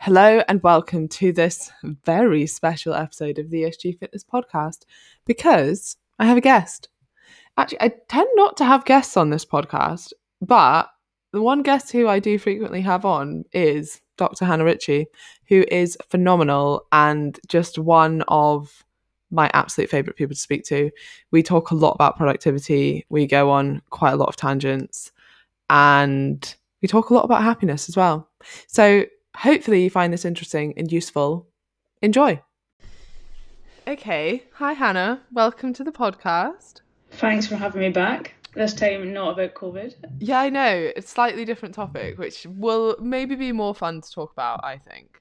Hello and welcome to this very special episode of the ESG Fitness Podcast because I have a guest. Actually, I tend not to have guests on this podcast, but the one guest who I do frequently have on is Dr. Hannah Ritchie, who is phenomenal and just one of my absolute favourite people to speak to. We talk a lot about productivity. We go on quite a lot of tangents and we talk a lot about happiness as well. So hopefully you find this interesting and useful. Enjoy. Okay. Hi, Hannah. Welcome to the podcast. Thanks for having me back. This time not about COVID. Yeah, I know. It's a slightly different topic, which will maybe be more fun to talk about, I think.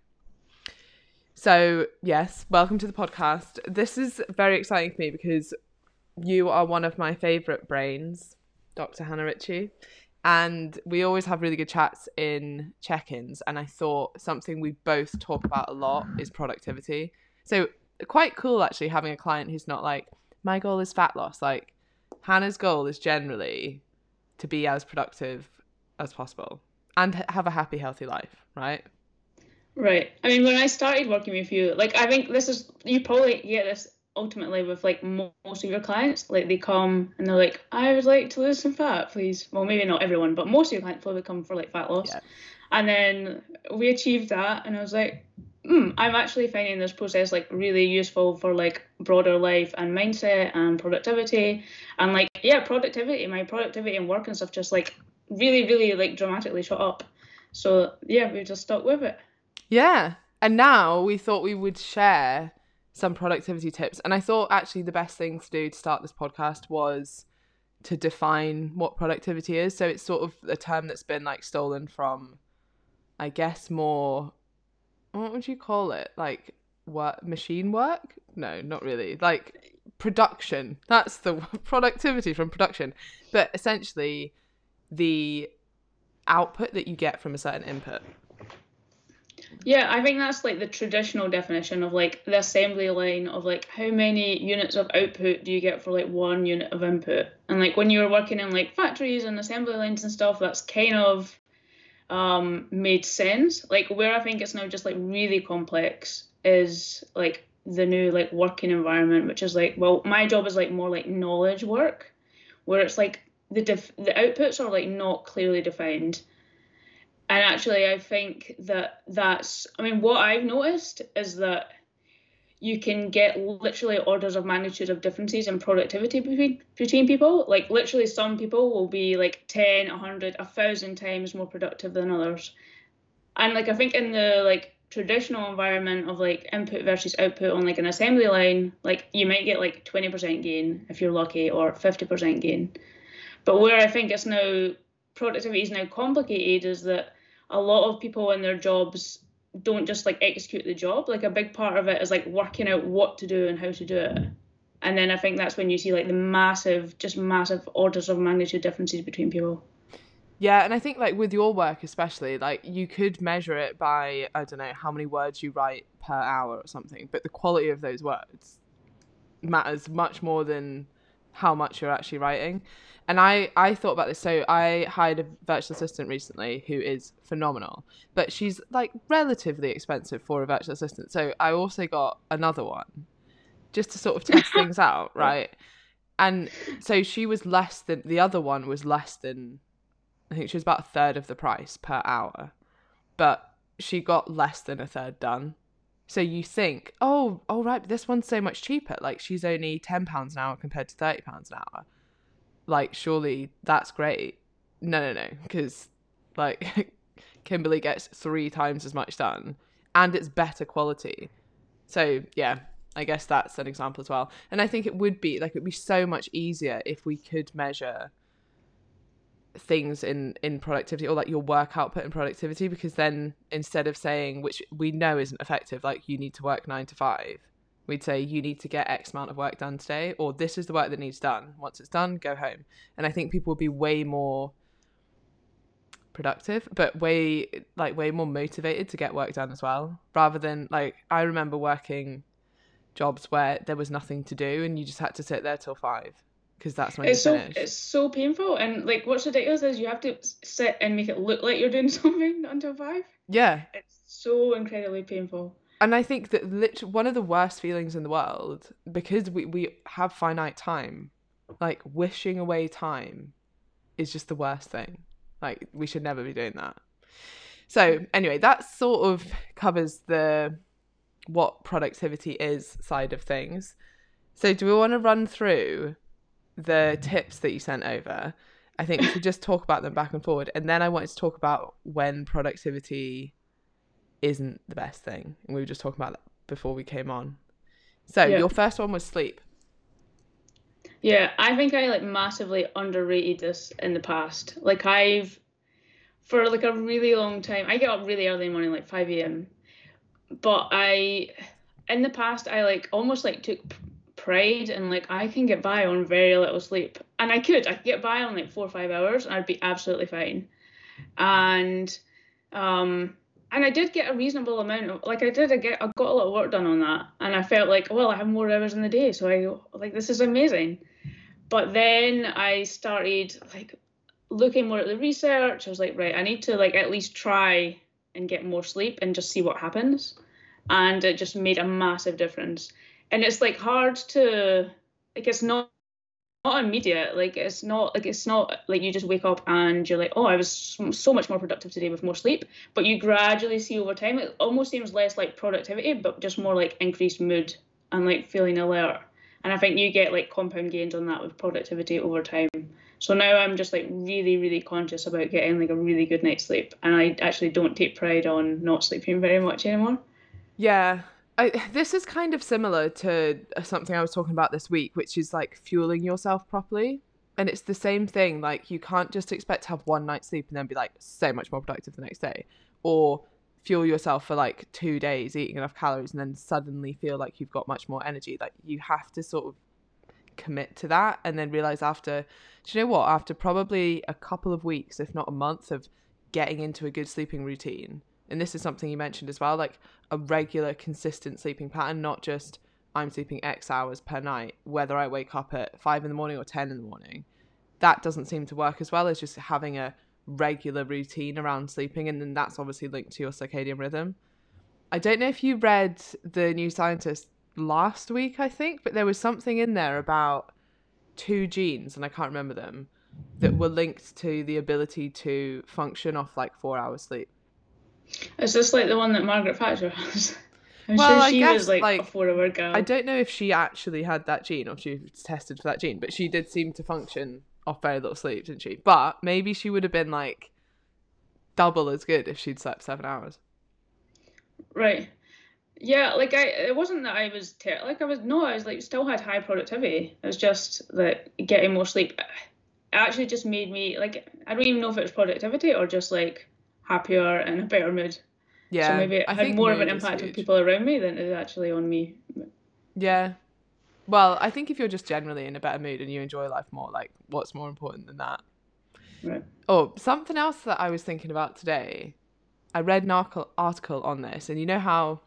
So, yes, welcome to the podcast. This is very exciting for me because you are one of my favourite brains, Dr. Hannah Ritchie. And we always have really good chats in check-ins. And I thought something we both talk about a lot is productivity. So quite cool, actually, having a client who's not like, my goal is fat loss. Like, Hannah's goal is generally to be as productive as possible and have a happy, healthy life, right? Right. I mean, when I started working with you, like, I think this is, you probably get this ultimately with like most of your clients. Like, they come and they're like, I would like to lose some fat, please. Well, maybe not everyone, but most of your clients probably come for like fat loss. Yeah. And then we achieved that, and I was like, I'm actually finding this process like really useful for like broader life and mindset and productivity. And like, yeah, my productivity and work and stuff just like really like dramatically shot up. So yeah, we just stuck with it. Yeah. And now we thought we would share some productivity tips. And I thought actually the best thing to do to start this podcast was to define what productivity is. So it's sort of a term that's been like stolen from, I guess, more, what would you call it? Like machine work? No, not really. Like production. That's the productivity from production. But essentially the output that you get from a certain input. Yeah, I think that's like the traditional definition of like the assembly line of like how many units of output do you get for like 1 unit of input. And like when you're working in like factories and assembly lines and stuff, that's kind of made sense. Like where I think it's now just like really complex is like the new like working environment, which is like, well, my job is like more like knowledge work, where it's like the outputs are like not clearly defined. And actually, I think what I've noticed is that you can get literally orders of magnitude of differences in productivity between people. Like literally some people will be like 10, 100, 1,000 times more productive than others. And like I think in the like traditional environment of like input versus output on like an assembly line, like you might get like 20% gain if you're lucky or 50% gain. But where I think productivity is now complicated is that a lot of people in their jobs don't just like execute the job. Like a big part of it is like working out what to do and how to do it. And then I think that's when you see like the massive orders of magnitude differences between people. Yeah, and I think like with your work especially, like you could measure it by, I don't know, how many words you write per hour or something, but the quality of those words matters much more than how much you're actually writing. And I thought about this. So I hired a virtual assistant recently who is phenomenal, but she's like relatively expensive for a virtual assistant. So I also got another one just to sort of test things out, right? And so the other one was less than, I think she was about a third of the price per hour, but she got less than a third done. So you think, oh, right, but this one's so much cheaper. Like she's only £10 an hour compared to £30 an hour. Like surely that's great. No, because like Kimberly gets 3 times as much done, and it's better quality. So yeah, I guess that's an example as well. And I think it'd be so much easier if we could measure things in productivity, or like your work output and productivity, because then instead of saying, which we know isn't effective, like you need to work 9 to 5, we'd say you need to get X amount of work done today, or this is the work that needs done. Once it's done, go home. And I think people would be way more productive, but way more motivated to get work done as well, rather than like I remember working jobs where there was nothing to do and you just had to sit there till 5 because that's when you finish. It's so painful, and like what's ridiculous is you have to sit and make it look like you're doing something until 5. Yeah, so incredibly painful. And I think that literally one of the worst feelings in the world, because we have finite time, like wishing away time is just the worst thing. Like we should never be doing that. So anyway, that sort of covers the what productivity is side of things. So do we want to run through the tips that you sent over? I think we should just talk about them back and forward. And then I wanted to talk about when productivity isn't the best thing. And we were just talking about that before we came on. So Yeah. your first one was sleep. Yeah, I think I like massively underrated this in the past. Like for like a really long time, I get up really early in the morning, like 5 a.m. But in the past, I like almost like took pride in like I can get by on very little sleep. And I could get by on like 4 or 5 hours and I'd be absolutely fine. And and I did get a reasonable amount of like I got a lot of work done on that. And I felt like, well, I have more hours in the day, so I like this is amazing. But then I started like looking more at the research. I was like, right, I need to like at least try and get more sleep and just see what happens. And it just made a massive difference. And it's like hard to like it's not immediate. Like it's not like you just wake up and you're like, oh, I was so much more productive today with more sleep. But you gradually see over time, it almost seems less like productivity, but just more like increased mood and like feeling alert. And I think you get like compound gains on that with productivity over time. So now I'm just like really, really conscious about getting like a really good night's sleep. And I actually don't take pride on not sleeping very much anymore. Yeah. This is kind of similar to something I was talking about this week, which is like fueling yourself properly. And it's the same thing. Like, you can't just expect to have one night's sleep and then be like so much more productive the next day. Or fuel yourself for like 2 days eating enough calories and then suddenly feel like you've got much more energy. Like, you have to sort of commit to that and then realize after, do you know what? After probably a couple of weeks, if not a month, of getting into a good sleeping routine, and this is something you mentioned as well, like a regular consistent sleeping pattern, not just I'm sleeping X hours per night, whether I wake up at 5 in the morning or 10 in the morning. That doesn't seem to work as well as just having a regular routine around sleeping, and then that's obviously linked to your circadian rhythm. I don't know if you read The New Scientist last week, I think, but there was something in there about two genes, and I can't remember them, that were linked to the ability to function off like 4 hours sleep. Is this like the one that Margaret Thatcher has? I'm Well, sure I she was guess like a like 4 hour I gal. don't know if she actually had that gene or if she was tested for that gene, but she did seem to function off very little sleep, didn't she? But maybe she would have been like double as good if she'd slept 7 hours. Right. Yeah, like it wasn't that I was like I was no, I was like still had high productivity. It was just that getting more sleep actually just made me like I don't even know if it was productivity or just like happier and a better mood. So Yeah, maybe it I had think more of an mood is impact on huge. people around me than it did actually on me. Yeah. Well, I think if you're just generally in a better mood and you enjoy life more, like what's more important than that? Right. Oh, something else that I was thinking about today. I read an article on this, and you know how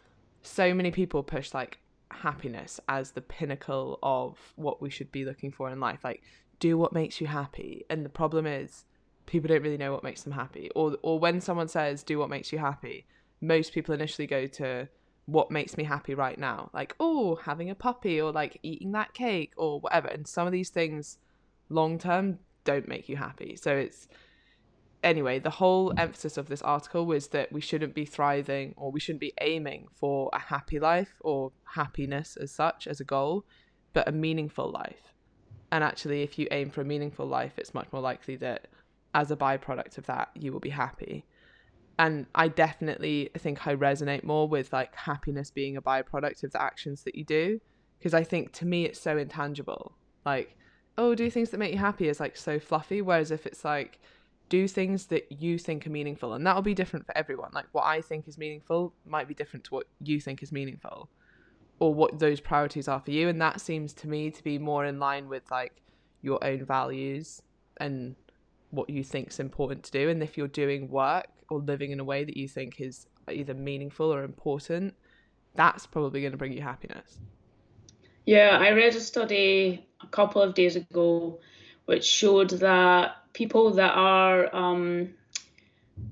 so many people push like happiness as the pinnacle of what we should be looking for in life, like do what makes you happy. And the problem is people don't really know what makes them happy, or when someone says do what makes you happy, most people initially go to what makes me happy right now, like oh, having a puppy or like eating that cake or whatever. And some of these things long term don't make you happy. So it's anyway, the whole emphasis of this article was that we shouldn't be thriving or we shouldn't be aiming for a happy life or happiness as such as a goal, but a meaningful life. And actually, if you aim for a meaningful life, it's much more likely that as a byproduct of that, you will be happy. And I definitely think I resonate more with like happiness being a byproduct of the actions that you do. Because I think to me, it's so intangible. Like, oh, do things that make you happy is like so fluffy. Whereas if it's like, do things that you think are meaningful, and that'll be different for everyone. Like, what I think is meaningful might be different to what you think is meaningful, or what those priorities are for you. And that seems to me to be more in line with like your own values and what you think's important to do. And if you're doing work or living in a way that you think is either meaningful or important, that's probably going to bring you happiness. Yeah, I read a study a couple of days ago which showed that people that are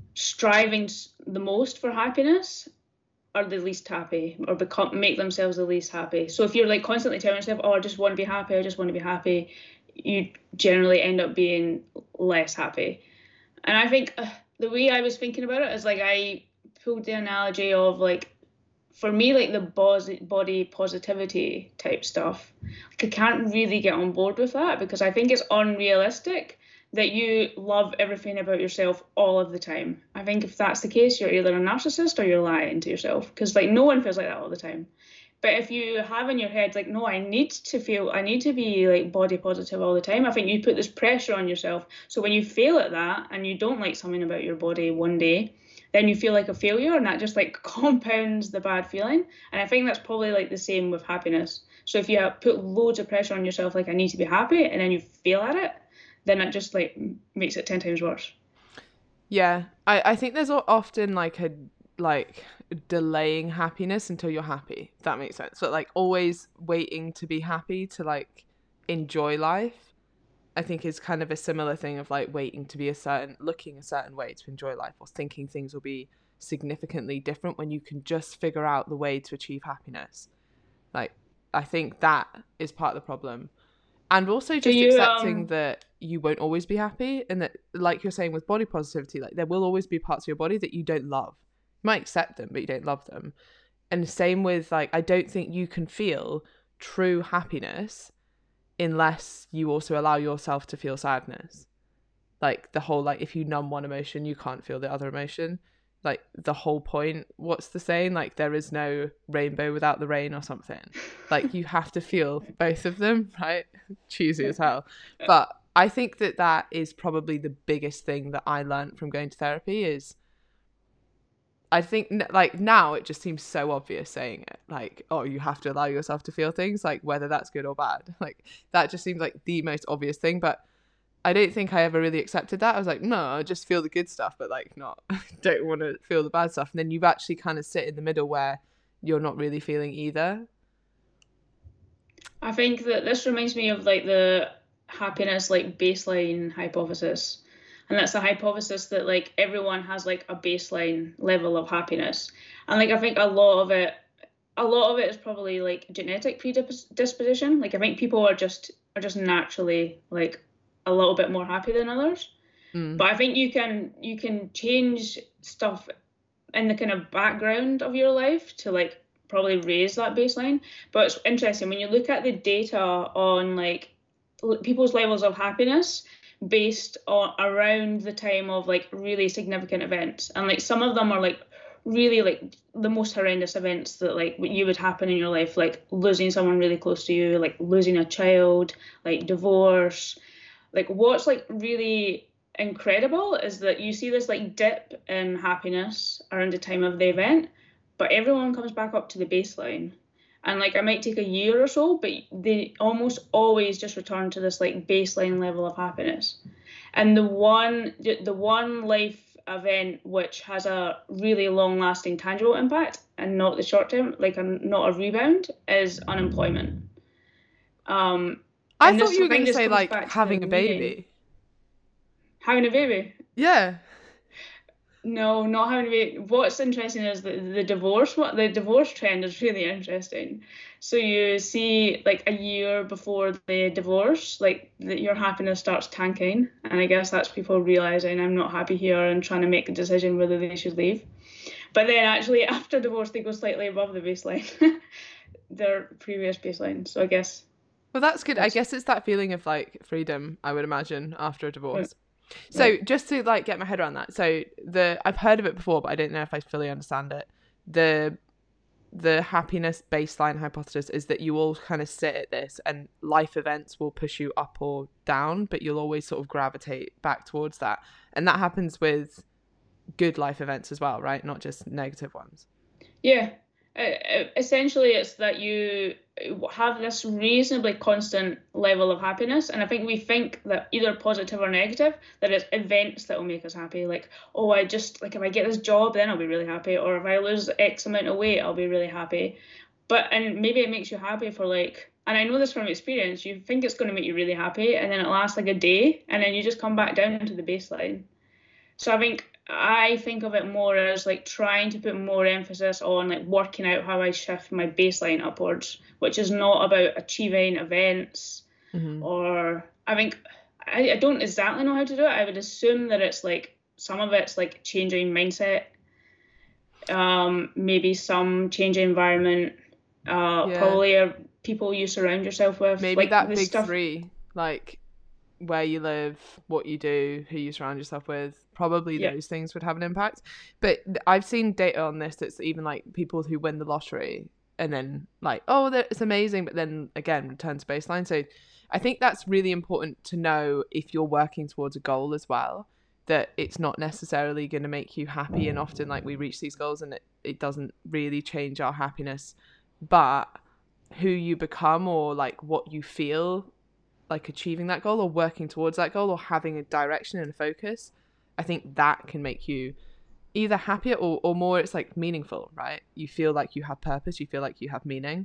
striving the most for happiness are the least happy, or make themselves the least happy. So if you're like constantly telling yourself, oh, I just want to be happy, I just want to be happy, you generally end up being less happy. And I think the way I was thinking about it is like I pulled the analogy of like, for me, like the body positivity type stuff, like I can't really get on board with that because I think it's unrealistic that you love everything about yourself all of the time. I think if that's the case, you're either a narcissist or you're lying to yourself, because like no one feels like that all the time. But if you have in your head like, no, I need to be like body positive all the time, I think you put this pressure on yourself. So when you fail at that and you don't like something about your body one day, then you feel like a failure, and that just like compounds the bad feeling. And I think that's probably like the same with happiness. So if you put loads of pressure on yourself, like I need to be happy, and then you fail at it, then it just like makes it 10 times worse. Yeah, I think there's often like a like delaying happiness until you're happy, if that makes sense. But like always waiting to be happy to like enjoy life, I think is kind of a similar thing of like waiting to be looking a certain way to enjoy life, or thinking things will be significantly different when you can just figure out the way to achieve happiness. Like I think that is part of the problem. And also just accepting that you won't always be happy, and that, like you're saying with body positivity, like there will always be parts of your body that you don't love. You might accept them, but you don't love them. And the same with like, I don't think you can feel true happiness unless you also allow yourself to feel sadness. Like the whole, like if you numb one emotion, you can't feel the other emotion. Like the whole point, what's the saying, like there is no rainbow without the rain or something. Like you have to feel both of them, right? Cheesy as hell. But I think that is probably the biggest thing that I learned from going to therapy. Is I think like now it just seems so obvious saying it, like, oh, you have to allow yourself to feel things, like whether that's good or bad. Like that just seems like the most obvious thing. But I don't think I ever really accepted that. I was like, no, I just feel the good stuff, but like not, don't want to feel the bad stuff. And then you actually kind of sit in the middle where you're not really feeling either. I think that this reminds me of like the happiness like baseline hypothesis. And that's the hypothesis that like everyone has like a baseline level of happiness. And like I think a lot of it is probably like genetic predisposition. Like I think people are just naturally like a little bit more happy than others. But I think you can change stuff in the kind of background of your life to like probably raise that baseline. But it's interesting when you look at the data on like people's levels of happiness based on around the time of like really significant events, and like some of them are like really like the most horrendous events that like you would happen in your life, like losing someone really close to you, like losing a child, like divorce. Like what's like really incredible is that you see this like dip in happiness around the time of the event, but everyone comes back up to the baseline. And like it might take a year or so, but they almost always just return to this like baseline level of happiness. And the one life event which has a really long lasting tangible impact and not the short term, like not a rebound, is unemployment. I thought you were going to say like having a baby. Having a baby? Yeah. No, not having a baby. What's interesting is the divorce trend is really interesting. So you see like a year before the divorce, like your happiness starts tanking. And I guess that's people realizing I'm not happy here and trying to make a decision whether they should leave. But then actually after divorce, they go slightly above the baseline, their previous baseline. So I guess. Well, that's good. I guess it's that feeling of like freedom, I would imagine, after a divorce. Right. So just to like get my head around that. So I've heard of it before, but I don't know if I fully understand it. The happiness baseline hypothesis is that you all kind of sit at this and life events will push you up or down, but you'll always sort of gravitate back towards that. And that happens with good life events as well, right? Not just negative ones. Yeah. Essentially, it's that you have this reasonably constant level of happiness, and I think we think that either positive or negative, that it's events that will make us happy. Like, oh, I just like if I get this job, then I'll be really happy, or if I lose X amount of weight, I'll be really happy. And maybe it makes you happy for like, and I know this from experience, you think it's going to make you really happy, and then it lasts like a day, and then you just come back down to the baseline. So I think I think of it more as like trying to put more emphasis on like working out how I shift my baseline upwards, which is not about achieving events Mm-hmm. or I think I don't exactly know how to do it. I would assume that it's like some of it's like changing mindset, maybe some changing environment, Yeah. probably people you surround yourself with, Maybe like that this big stuff. three, like where you live, what you do, who you surround yourself with, probably Yeah. those things would have an impact. But I've seen data on this that's even like people who win the lottery and then like, oh, it's amazing, but then again, return to baseline. So I think that's really important to know if you're working towards a goal as well, that it's not necessarily going to make you happy. And often, like, we reach these goals and it doesn't really change our happiness, but who you become or like what you feel like achieving that goal or working towards that goal or having a direction and a focus, I think that can make you either happier or more, it's like meaningful, right? You feel like you have purpose, you feel like you have meaning.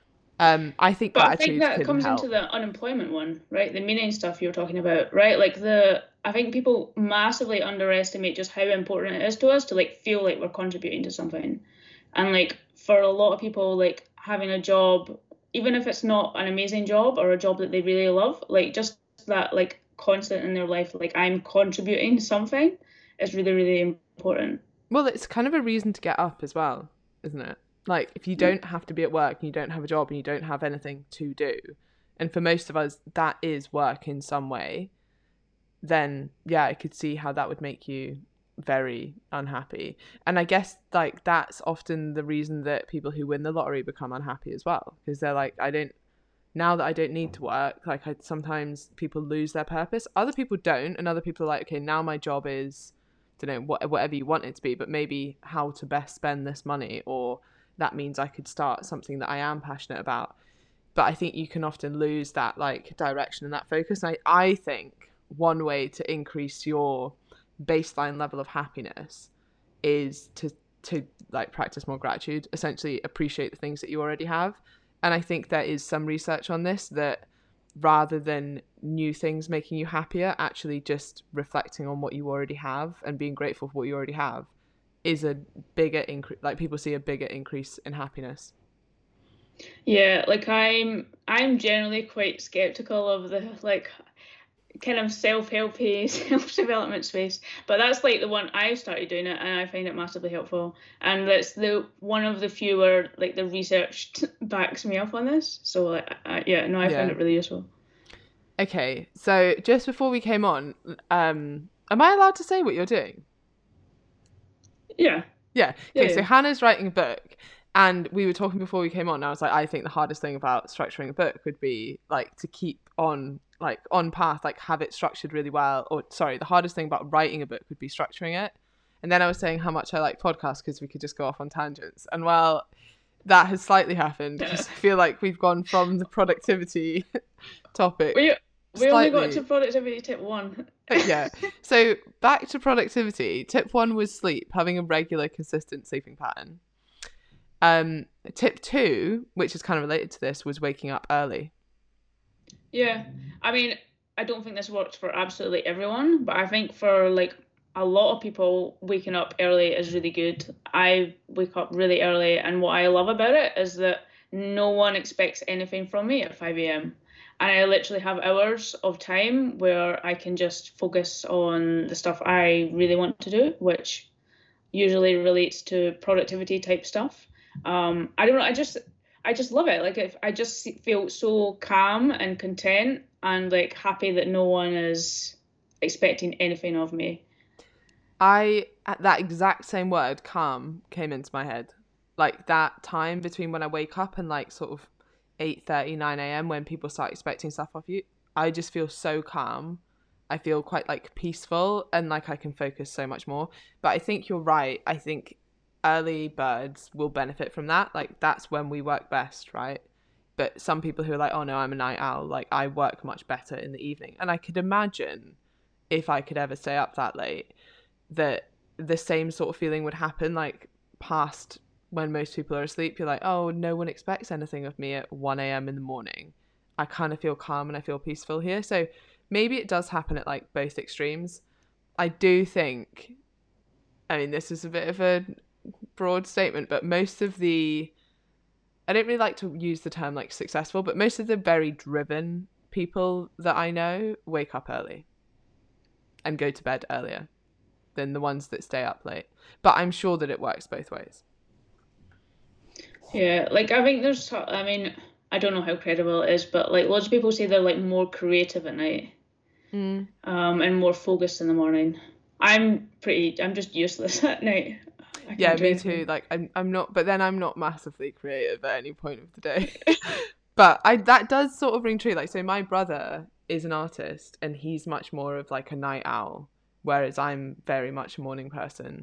I think But I think gratitude that can comes into help. the unemployment one, right? The meaning stuff you're talking about, right? Like I think people massively underestimate just how important it is to us to like feel like we're contributing to something. And like for a lot of people, like having a job, even if it's not an amazing job or a job that they really love, like just that like constant in their life, like I'm contributing something is really, really important. Well, it's kind of a reason to get up as well, isn't it? Like, if you Yeah. don't have to be at work and you don't have a job and you don't have anything to do, and for most of us that is work in some way, then yeah, I could see how that would make you very unhappy. And I guess like that's often the reason that people who win the lottery become unhappy as well, because they're like, I don't, now that I don't need to work, like sometimes people lose their purpose. Other people don't, and other people are like, okay, now my job is, don't know, whatever you want it to be, but maybe how to best spend this money, or that means I could start something that I am passionate about. But I think you can often lose that like direction and that focus. And I think one way to increase your baseline level of happiness is to like practice more gratitude, essentially appreciate the things that you already have. And I think there is some research on this that rather than new things making you happier, actually just reflecting on what you already have and being grateful for what you already have is a bigger increase. Like people see a bigger increase in happiness. Yeah, like I'm generally quite skeptical of the like kind of self-helpy self-development space, but that's like the one I started doing it and I find it massively helpful, and that's the one of the few where like the research backs me up on this, so like yeah, no, I found Yeah. it really useful. Okay, so just before we came on, am I allowed to say what you're doing? Yeah, Yeah. yeah, Okay, so yeah. Hannah's writing a book, and we were talking before we came on. And I was like, I think the hardest thing about structuring a book would be like to keep on like on path, like have it structured really well. Or sorry, the hardest thing about writing a book would be structuring it. And then I was saying how much I like podcasts because we could just go off on tangents. And well, that has slightly happened Yeah. because I feel like we've gone from the productivity topic We only got to slightly. productivity tip one. Yeah. So back to productivity. Tip one was sleep, having a regular, consistent sleeping pattern. Tip two, which is kind of related to this, was waking up early. Yeah, I mean, I don't think this works for absolutely everyone, but I think for like a lot of people, waking up early is really good. I wake up really early, and what I love about it is that no one expects anything from me at 5 a.m. And I literally have hours of time where I can just focus on the stuff I really want to do, which usually relates to productivity type stuff. I don't know. I just love it. Like if I just feel so calm and content and like happy that no one is expecting anything of me. I at that exact same word, calm, came into my head. Like that time between when I wake up and like sort of 8:30, 9 a.m. when people start expecting stuff of you. I just feel so calm. I feel quite like peaceful and like I can focus so much more. But I think you're right. I think early birds will benefit from that. Like that's when we work best, right? But some people who are like, oh no, I'm a night owl, like I work much better in the evening. And I could imagine if I could ever stay up that late, that the same sort of feeling would happen like past when most people are asleep. You're like, oh, no one expects anything of me at 1 a.m. in the morning. I kind of feel calm and I feel peaceful here. So maybe it does happen at like both extremes. I do think I mean, this is a bit of a broad statement, but most of the, I don't really like to use the term like successful, but most of the very driven people that I know wake up early and go to bed earlier than the ones that stay up late. But I'm sure that it works both ways. Yeah, like I think I mean, I don't know how credible it is, but like lots of people say they're like more creative at night, and more focused in the morning. I'm just useless at night. I Yeah, can't do me anything. too. Like I'm not, but then I'm not massively creative at any point of the day. But that does sort of ring true. Like, so my brother is an artist and he's much more of like a night owl, whereas I'm very much a morning person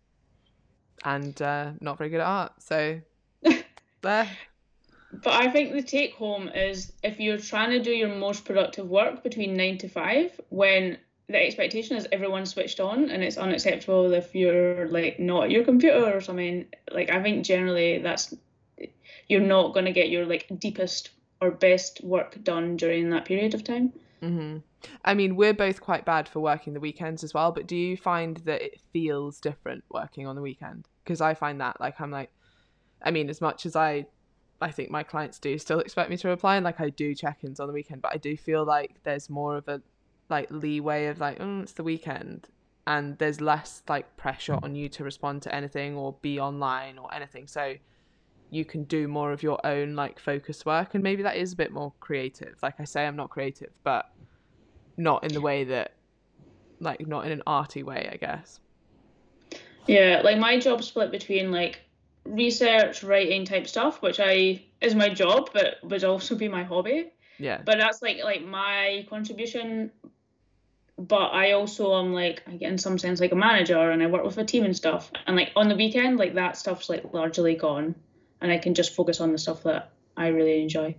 and not very good at art. So there. But I think the take home is if you're trying to do your most productive work between 9 to 5, when the expectation is everyone's switched on and it's unacceptable if you're like not at your computer or something, like I think generally you're not going to get your like deepest or best work done during that period of time. Mm-hmm. I mean, we're both quite bad for working the weekends as well, but do you find that it feels different working on the weekend? Because I find that like I'm like, I mean, as much as I think my clients do still expect me to reply, and like I do check-ins on the weekend, but I do feel like there's more of a like leeway of like, oh, it's the weekend, and there's less like pressure on you to respond to anything or be online or anything, so you can do more of your own like focused work, and maybe that is a bit more creative. Like I say, I'm not creative, but not in the way that like not in an arty way, I guess. Yeah, like my job split between like research, writing type stuff, which I is my job, but would also be my hobby. Yeah. But that's like my contribution. But I also am like, I get in some sense like a manager and I work with a team and stuff. And like on the weekend, like that stuff's like largely gone, and I can just focus on the stuff that I really enjoy.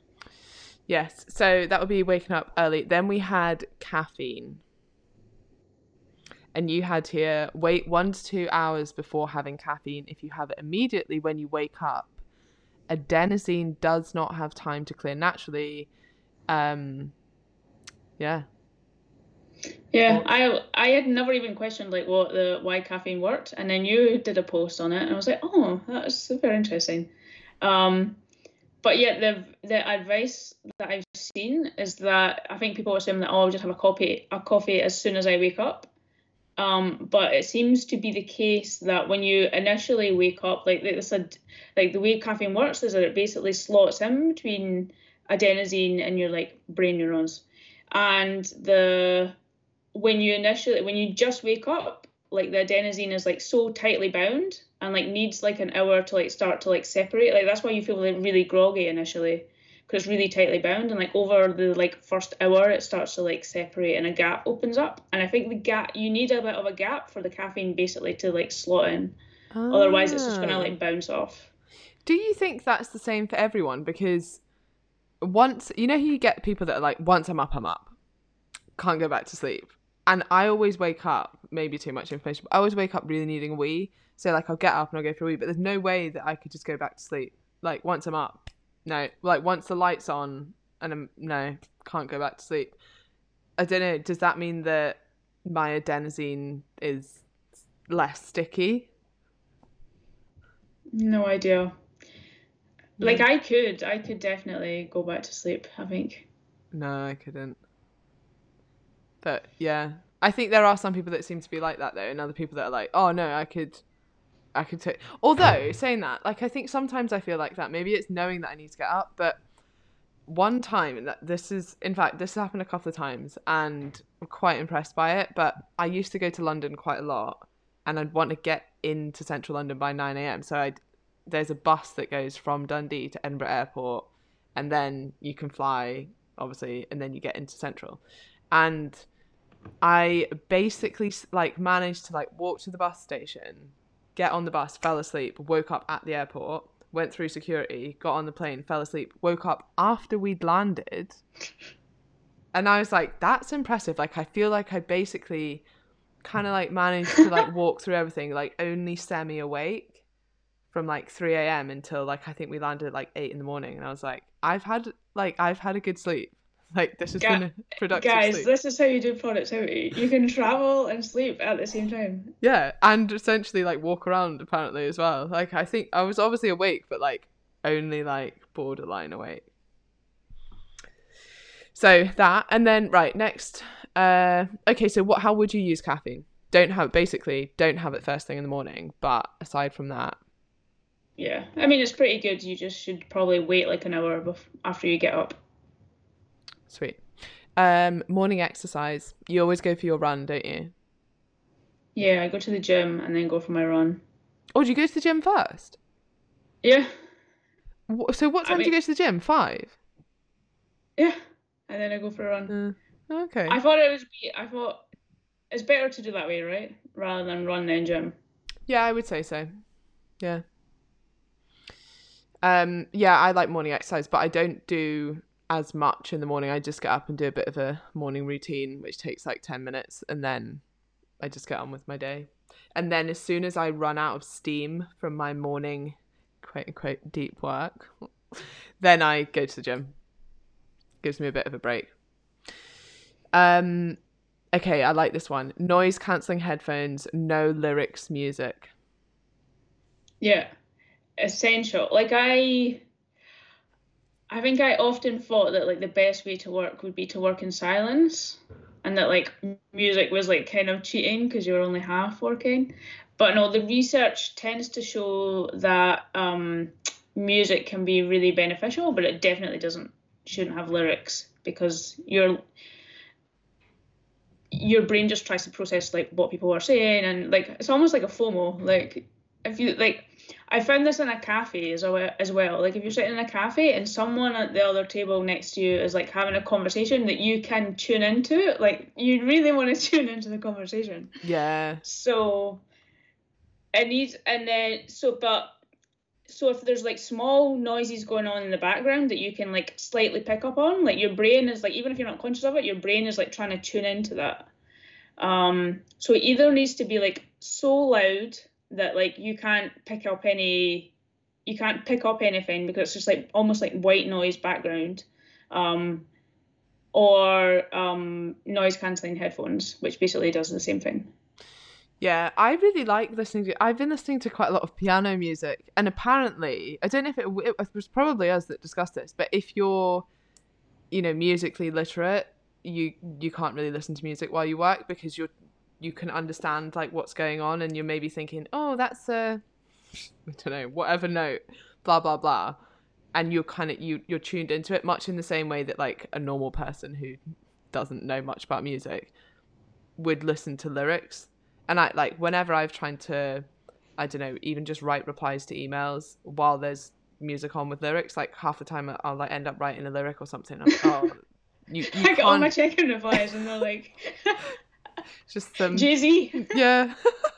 Yes. So that would be waking up early. Then we had caffeine. And you had here wait 1 to 2 hours before having caffeine if you have it immediately when you wake up. Adenosine does not have time to clear naturally. Yeah. Yeah, I had never even questioned like why caffeine worked, and then you did a post on it, and I was like, oh, that's super interesting. But yeah, the advice that I've seen is that I think people assume that, oh, I'll just have a coffee as soon as I wake up. But it seems to be the case that when you initially wake up, like they said, like the way caffeine works is that it basically slots in between adenosine and your like brain neurons, and when you just wake up, like the adenosine is like so tightly bound and like needs like an hour to like start to like separate. Like that's why you feel like really groggy initially, because it's really tightly bound, and like over the like first hour it starts to like separate and a gap opens up. And I think you need a bit of a gap for the caffeine basically to like slot in. Otherwise it's just gonna like bounce off. Do you think that's the same for everyone? Because once, you know, you get people that are like, once I'm up, can't go back to sleep. And I always wake up, maybe too much information, but I always wake up really needing a wee. So like I'll get up and I'll go for a wee, but there's no way that I could just go back to sleep. Like once I'm up, no. Like once the light's on and no, can't go back to sleep. I don't know, does that mean that my adenosine is less sticky? No idea. Like I could definitely go back to sleep, I think. No, I couldn't. But yeah, I think there are some people that seem to be like that though, and other people that are like, oh no, I could take. Although saying that, like I think sometimes I feel like that. Maybe it's knowing that I need to get up. But one time, and this has happened a couple of times, and I'm quite impressed by it. But I used to go to London quite a lot, and I'd want to get into central London by 9 a.m. So there's a bus that goes from Dundee to Edinburgh Airport, and then you can fly, obviously, and then you get into central. And I basically like managed to like walk to the bus station, get on the bus, fell asleep, woke up at the airport, went through security, got on the plane, fell asleep, woke up after we'd landed. And I was like, that's impressive. Like I feel like I basically kind of like managed to like walk through everything, like only semi awake from like 3 a.m. until like I think we landed at like 8 in the morning. And I was like, I've had a good sleep. Like this has Ga- been productive Guys, sleep. this is how you do productivity. You can travel and sleep at the same time. Yeah, and essentially like walk around apparently as well. Like I think I was obviously awake, but like only like borderline awake. So that, and then right next, okay. So what? How would you use caffeine? Don't have it first thing in the morning. But aside from that, Yeah, I mean it's pretty good. You just should probably wait like an hour after you get up. sweet. Morning exercise. You always go for your run, don't you? Yeah, I go to the gym and then go for my run. Or do you go to the gym first? Yeah, So what I time do mean, you go to the gym? 5. yeah, and then I go for a run. Okay. I thought it's better to do that way, right? Rather than run then gym. Yeah, I would say so. Yeah. Yeah, I like morning exercise, but I don't do as much in the morning. I just get up and do a bit of a morning routine, which takes like 10 minutes, and then I just get on with my day. And then as soon as I run out of steam from my morning, quote unquote, deep work, then I go to the gym. Gives me a bit of a break. Okay, I like this one. Noise cancelling headphones, no lyrics music. Yeah, essential. Like I think I often thought that like the best way to work would be to work in silence, and that like music was like kind of cheating because you were only half working. But no, the research tends to show that music can be really beneficial, but it definitely doesn't shouldn't have lyrics because your brain just tries to process like what people are saying, and like it's almost like a FOMO. Like if you like, I found this in a cafe as well. Like if you're sitting in a cafe and someone at the other table next to you is like having a conversation that you can tune into, like you really want to tune into the conversation. Yeah. So it needs, and then so if there's like small noises going on in the background that you can like slightly pick up on, like your brain is like, even if you're not conscious of it, your brain is like trying to tune into that. So it either needs to be like so loud that like you can't pick up anything because it's just like almost like white noise background, um, or noise cancelling headphones, which basically does the same thing. Yeah, I really like listening to. I've been listening to quite a lot of piano music, and apparently, I don't know if it was probably us that discussed this, but if you're, musically literate, you can't really listen to music while you work because you can understand like what's going on, and you're maybe thinking, oh, that's a, I don't know, whatever note, blah blah blah, and you're kind of you're tuned into it, much in the same way that like a normal person who doesn't know much about music would listen to lyrics. And I like whenever I've tried to, I don't know, even just write replies to emails while there's music on with lyrics, like half the time I'll like end up writing a lyric or something. I'm like, oh, you I get all my can't. check-in replies and they're like, Just Jay-Z. yeah.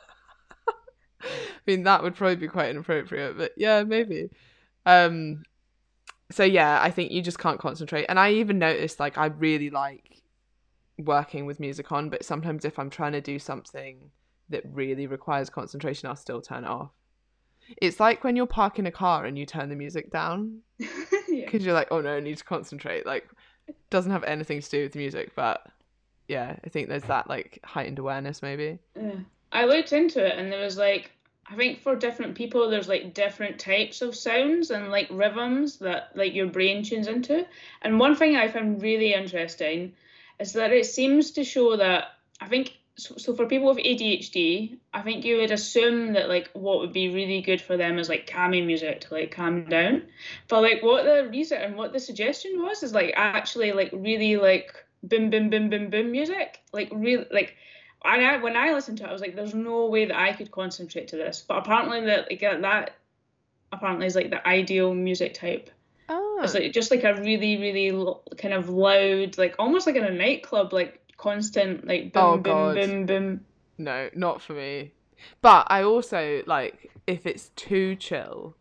I mean that would probably be quite inappropriate, but yeah, maybe. Um so yeah, I think you just can't concentrate. And I even noticed like I really like working with music on, but sometimes if I'm trying to do something that really requires concentration, I'll still turn it off. It's like when you're parking a car and you turn the music down Yeah. because you're like, oh no, I need to concentrate. Like, doesn't have anything to do with music, but yeah, I think there's that like heightened awareness maybe. Yeah. I looked into it and there was like, I think for different people, there's like different types of sounds and like rhythms that like your brain tunes into. And one thing I found really interesting is that it seems to show that I think so for people with ADHD, I think you would assume that like what would be really good for them is like calming music to like calm down. But like what the reason and what the suggestion was is like actually like really like boom boom boom boom boom music. Like really like when I listened to it, I was like, "There's no way that I could concentrate to this." But apparently, that apparently is like the ideal music type. It's Oh. like just like a really, really kind of loud, like almost like in a nightclub, like constant, like Oh boom, boom, God. boom, boom. No, not for me. But I also like if it's too chill,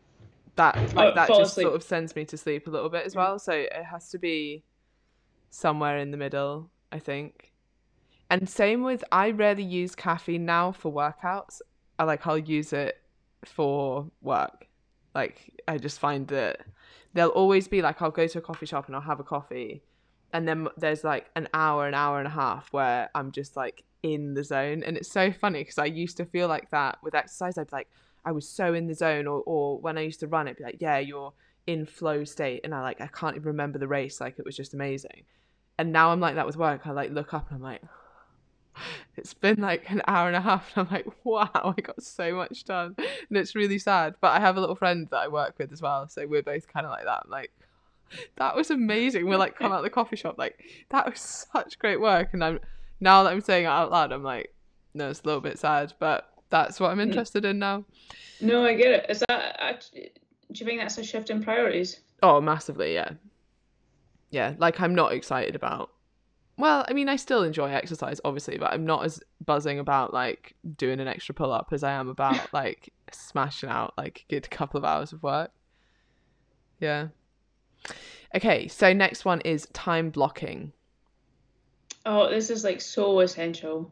Oh, that fall just sort asleep. of sends me to sleep a little bit as Yeah. well. So it has to be somewhere in the middle, I think. And same with I rarely use caffeine now for workouts. I'll use it for work. Like I just find that there'll always be like I'll go to a coffee shop and I'll have a coffee, and then there's like an hour and a half where I'm just like in the zone. And it's so funny because I used to feel like that with exercise. I'd be like, I was so in the zone, or when I used to run, it'd be like, yeah, you're in flow state, and I can't even remember the race, like it was just amazing. And now I'm like that with work. I like look up and I'm like, it's been like an hour and a half, and I'm like, wow, I got so much done. And it's really sad. But I have a little friend that I work with as well, so we're both kind of like that. I'm like, that was amazing. We're like, come out of the coffee shop, like that was such great work. And I'm now that I'm saying it out loud, I'm like, no, it's a little bit sad, but that's what I'm interested in now. No, I get it. Is that, do you think that's a shift in priorities? Oh, massively, yeah. Yeah, like I'm not excited about, well, I mean, I still enjoy exercise, obviously, but I'm not as buzzing about like doing an extra pull up as I am about like smashing out like a good couple of hours of work. Yeah. Okay, so next one is time blocking. Oh, this is like so essential.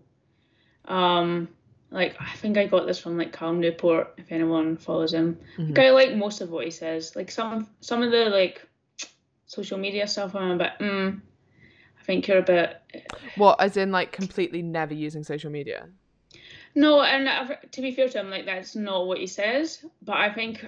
Like I think I got this from like Calm Newport, if anyone follows him. Like I like most of what he says. Like some of the like social media stuff, I'm a bit, I think you're a bit. What, as in like completely never using social media? No, and to be fair to him, like that's not what he says. But I think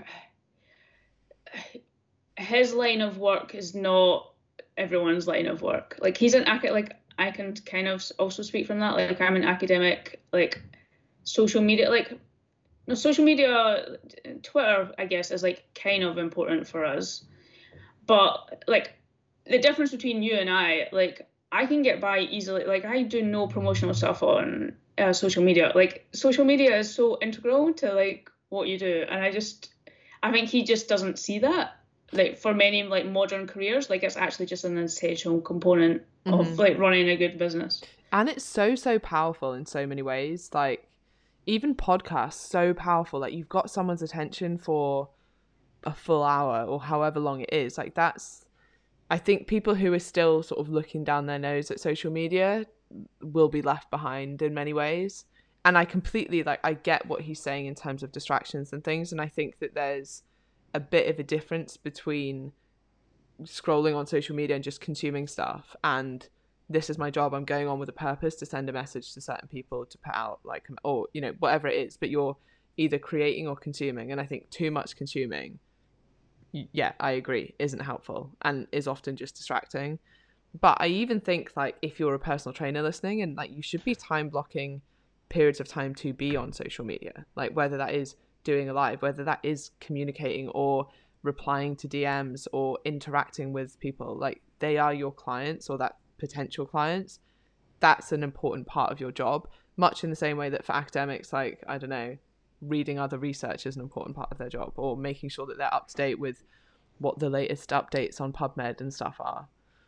his line of work is not everyone's line of work. Like he's an like I can kind of also speak from that. Like I'm an academic, like social media, like no social media, Twitter, I guess, is like kind of important for us. But like the difference between you and I, like I can get by easily. Like I do no promotional stuff on social media. Like social media is so integral to like what you do, and I think he just doesn't see that. Like for many like modern careers, like it's actually just an essential component of like running a good business. And it's so powerful in so many ways. Like even podcasts, so powerful. Like you've got someone's attention for a full hour or however long it is. Like that's, I think people who are still sort of looking down their nose at social media will be left behind in many ways. And I completely like, I get what he's saying in terms of distractions and things. And I think that there's a bit of a difference between scrolling on social media and just consuming stuff and this is my job, I'm going on with a purpose to send a message to certain people to put out like, or you know, whatever it is, but you're either creating or consuming. And I think too much consuming, yeah, I agree, isn't helpful and is often just distracting. But I even think like if you're a personal trainer listening, and like you should be time blocking periods of time to be on social media, like whether that is doing a live, whether that is communicating or replying to DMs or interacting with people, like they are your clients or that potential clients. That's an important part of your job, much in the same way that for academics, like I don't know, reading other research is an important part of their job, or making sure that they're up to date with what the latest updates on PubMed and stuff are.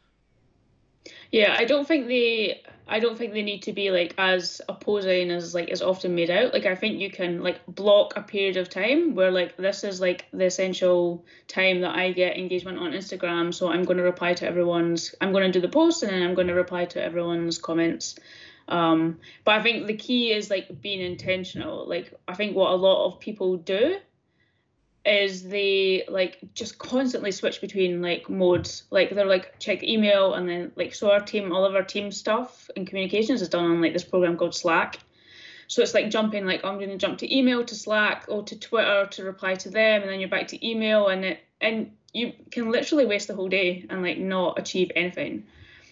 Yeah, I don't think they need to be like as opposing as like is often made out. Like I think you can like block a period of time where like this is like the essential time that I get engagement on Instagram, so I'm going to reply to I'm going to do the post and then I'm going to reply to everyone's comments. But I think the key is like being intentional. Like I think what a lot of people do is they like just constantly switch between like modes. Like they're like check email and then like, so all of our team stuff and communications is done on like this program called Slack. So it's like jumping, like I'm going to jump to email, to Slack, or to Twitter to reply to them, and then you're back to email, and you can literally waste the whole day and like not achieve anything.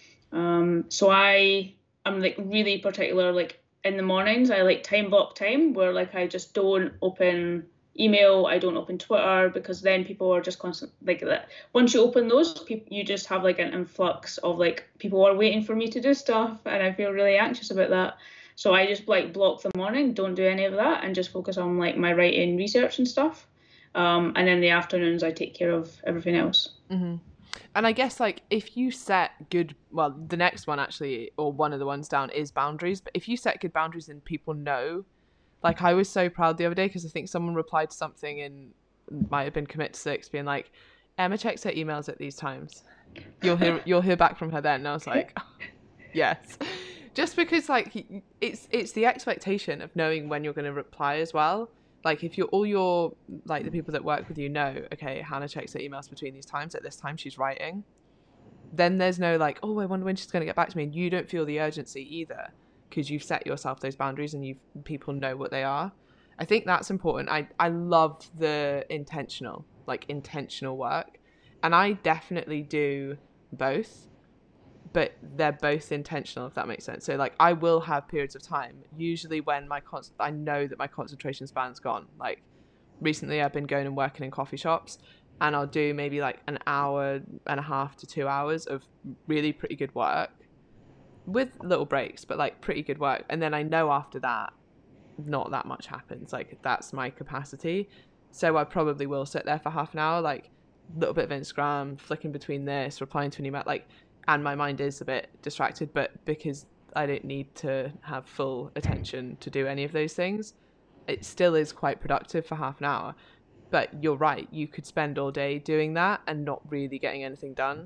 So I'm like really particular, like in the mornings I like time block time where like I just don't open email, I don't open Twitter, because then people are just constant like that. Once you open those, people, you just have like an influx of like people are waiting for me to do stuff, and I feel really anxious about that. So I just like block the morning, don't do any of that, and just focus on like my writing, research and stuff. And then the afternoons I take care of everything else. Mm-hmm. And I guess like if you set good, well, the next one actually, or one of the ones down is boundaries. But if you set good boundaries and people know, like I was so proud the other day because I think someone replied to something and might have been Commit to 6 being like, Emma checks her emails at these times. You'll hear back from her then. And I was like, oh, yes. Just because like it's the expectation of knowing when you're going to reply as well. Like if all your like the people that work with you know, okay, Hannah checks her emails between these times. At this time she's writing. then there's no like, oh, I wonder when she's going to get back to me, and you don't feel the urgency either because you've set yourself those boundaries and people know what they are. I think that's important. I love the intentional work, and I definitely do both, but they're both intentional, if that makes sense. So like I will have periods of time, usually when I know that my concentration span's gone. Like recently I've been going and working in coffee shops, and I'll do maybe like an hour and a half to 2 hours of really pretty good work with little breaks, but like pretty good work. And then I know after that, not that much happens. Like that's my capacity. So I probably will sit there for half an hour, like a little bit of Instagram, flicking between this, replying to an email, like, and my mind is a bit distracted, but because I don't need to have full attention to do any of those things, it still is quite productive for half an hour. But you're right, you could spend all day doing that and not really getting anything done.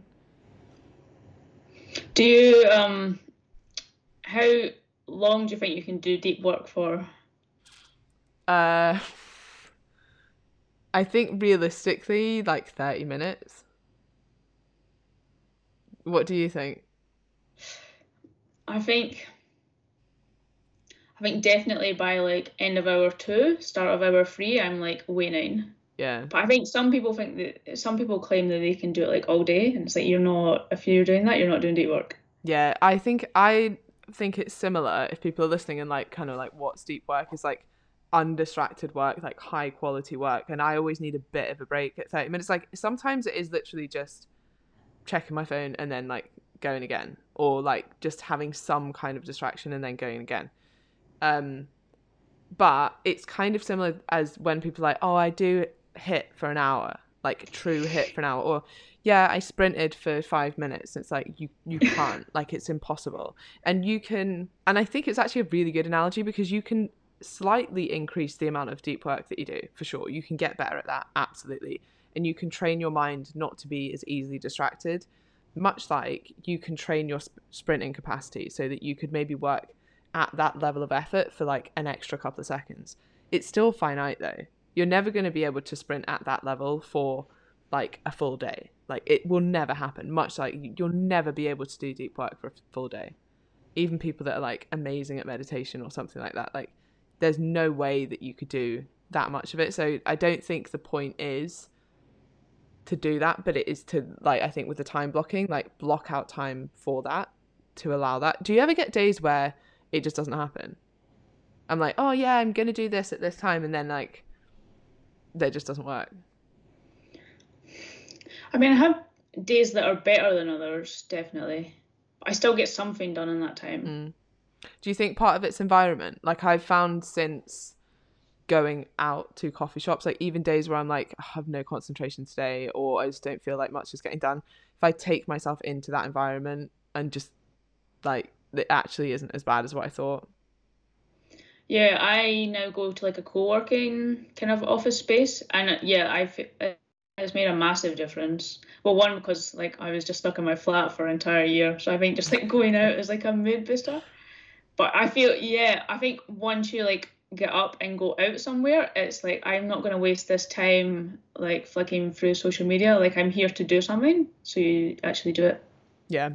Do you how long do you think you can do deep work for? I think realistically like 30 minutes. What do you think? I think definitely by like end of hour 2, start of hour 3, I'm like waning. Yeah. But I think some people claim that they can do it like all day, and it's like if you're doing that, you're not doing deep work. Yeah, I think it's similar if people are listening and like kind of like what's deep work is like undistracted work, like high quality work, and I always need a bit of a break at 30 minutes. Like sometimes it is literally just checking my phone and then like going again, or like just having some kind of distraction and then going again. But it's kind of similar as when people are like, oh, I do hit for an hour, like true hit for an hour, or yeah, I sprinted for 5 minutes. It's like you can't, like it's impossible. And you can, and I think it's actually a really good analogy because you can slightly increase the amount of deep work that you do, for sure. You can get better at that, absolutely. And you can train your mind not to be as easily distracted, much like you can train your sprinting capacity so that you could maybe work at that level of effort for like an extra couple of seconds. It's still finite though. You're never going to be able to sprint at that level for like a full day. Like it will never happen, much like you'll never be able to do deep work for a full day. Even people that are like amazing at meditation or something like that, like there's no way that you could do that much of it. So I don't think the point is to do that, but it is to, like, I think with the time blocking, like block out time for that to allow that. Do you ever get days where it just doesn't happen? I'm like, oh yeah, I'm gonna do this at this time, and then like that just doesn't work. I mean, I have days that are better than others, definitely. But I still get something done in that time. Do you think part of it's environment? Like I've found since going out to coffee shops, like even days where I'm like, I have no concentration today, or I just don't feel like much is getting done, if I take myself into that environment and just like, it actually isn't as bad as what I thought. Yeah, I now go to like a co-working kind of office space, and yeah, it's made a massive difference. Well, one, because like I was just stuck in my flat for an entire year, so I think just like going out is like a mood booster. But I think once you like get up and go out somewhere, it's like I'm not going to waste this time like flicking through social media. Like I'm here to do something, so you actually do it. Yeah.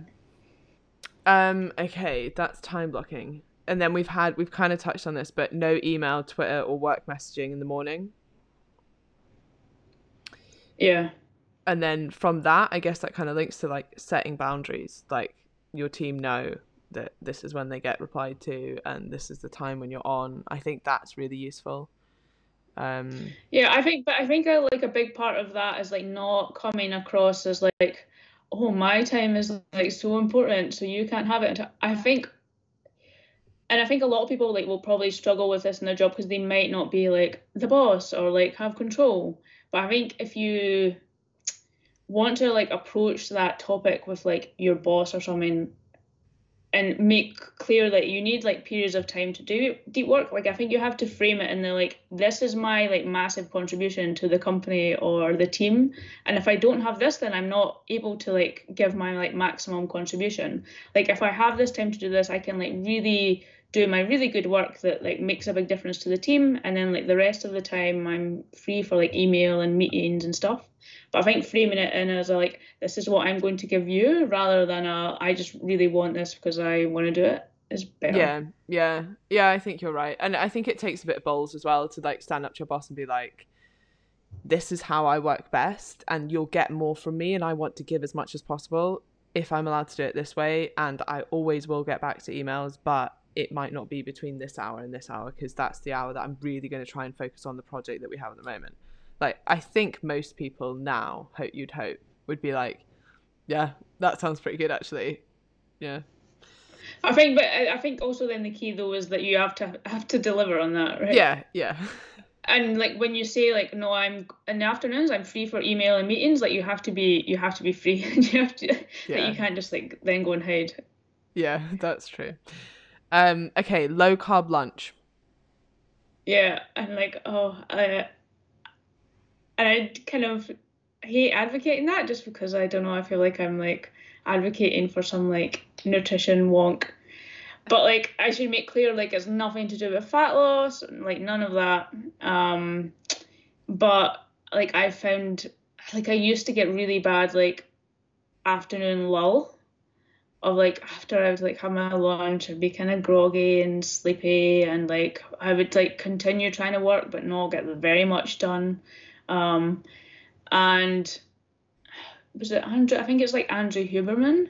Okay, that's time blocking. And then we've kind of touched on this, but no email, Twitter, or work messaging in the morning. Yeah. And then from that, I guess that kind of links to like setting boundaries. Like your team know that this is when they get replied to and this is the time when you're on. I think that's really useful. Yeah, I think like a big part of that is like not coming across as like, oh, my time is like so important, so you can't have it. I think a lot of people like will probably struggle with this in their job because they might not be like the boss or like have control. But I think if you want to like approach that topic with like your boss or something and make clear that you need like periods of time to do deep work, like I think you have to frame it in the like, this is my like massive contribution to the company or the team, and if I don't have this, then I'm not able to like give my like maximum contribution. Like if I have this time to do this, I can like really do my really good work that like makes a big difference to the team, and then like the rest of the time I'm free for like email and meetings and stuff. But I think framing it in as a, like, this is what I'm going to give you, rather than a, I just really want this because I want to do it, is better. Yeah, I think you're right. And I think it takes a bit of balls as well to like stand up to your boss and be like, this is how I work best and you'll get more from me and I want to give as much as possible if I'm allowed to do it this way, and I always will get back to emails, but it might not be between this hour and this hour because that's the hour that I'm really going to try and focus on the project that we have at the moment. Like, I think most people now, you'd hope, would be like, yeah, that sounds pretty good actually. Yeah. But I think also then the key though is that you have to deliver on that, right? Yeah. And like when you say like, no, I'm in the afternoons, I'm free for email and meetings, like you have to be free. You have to, like, you can't just like then go and hide. Yeah, that's true. Okay, low carb lunch. Yeah, and like, I kind of hate advocating that just because I don't know, I feel like I'm like advocating for some like nutrition wonk. But like I should make clear, like, it's nothing to do with fat loss, like none of that. But like I found, like, I used to get really bad like afternoon lull of like, after I would like have my lunch, I'd be kind of groggy and sleepy, and like I would like continue trying to work but not get very much done. And was it Andrew? I think it's like Andrew Huberman.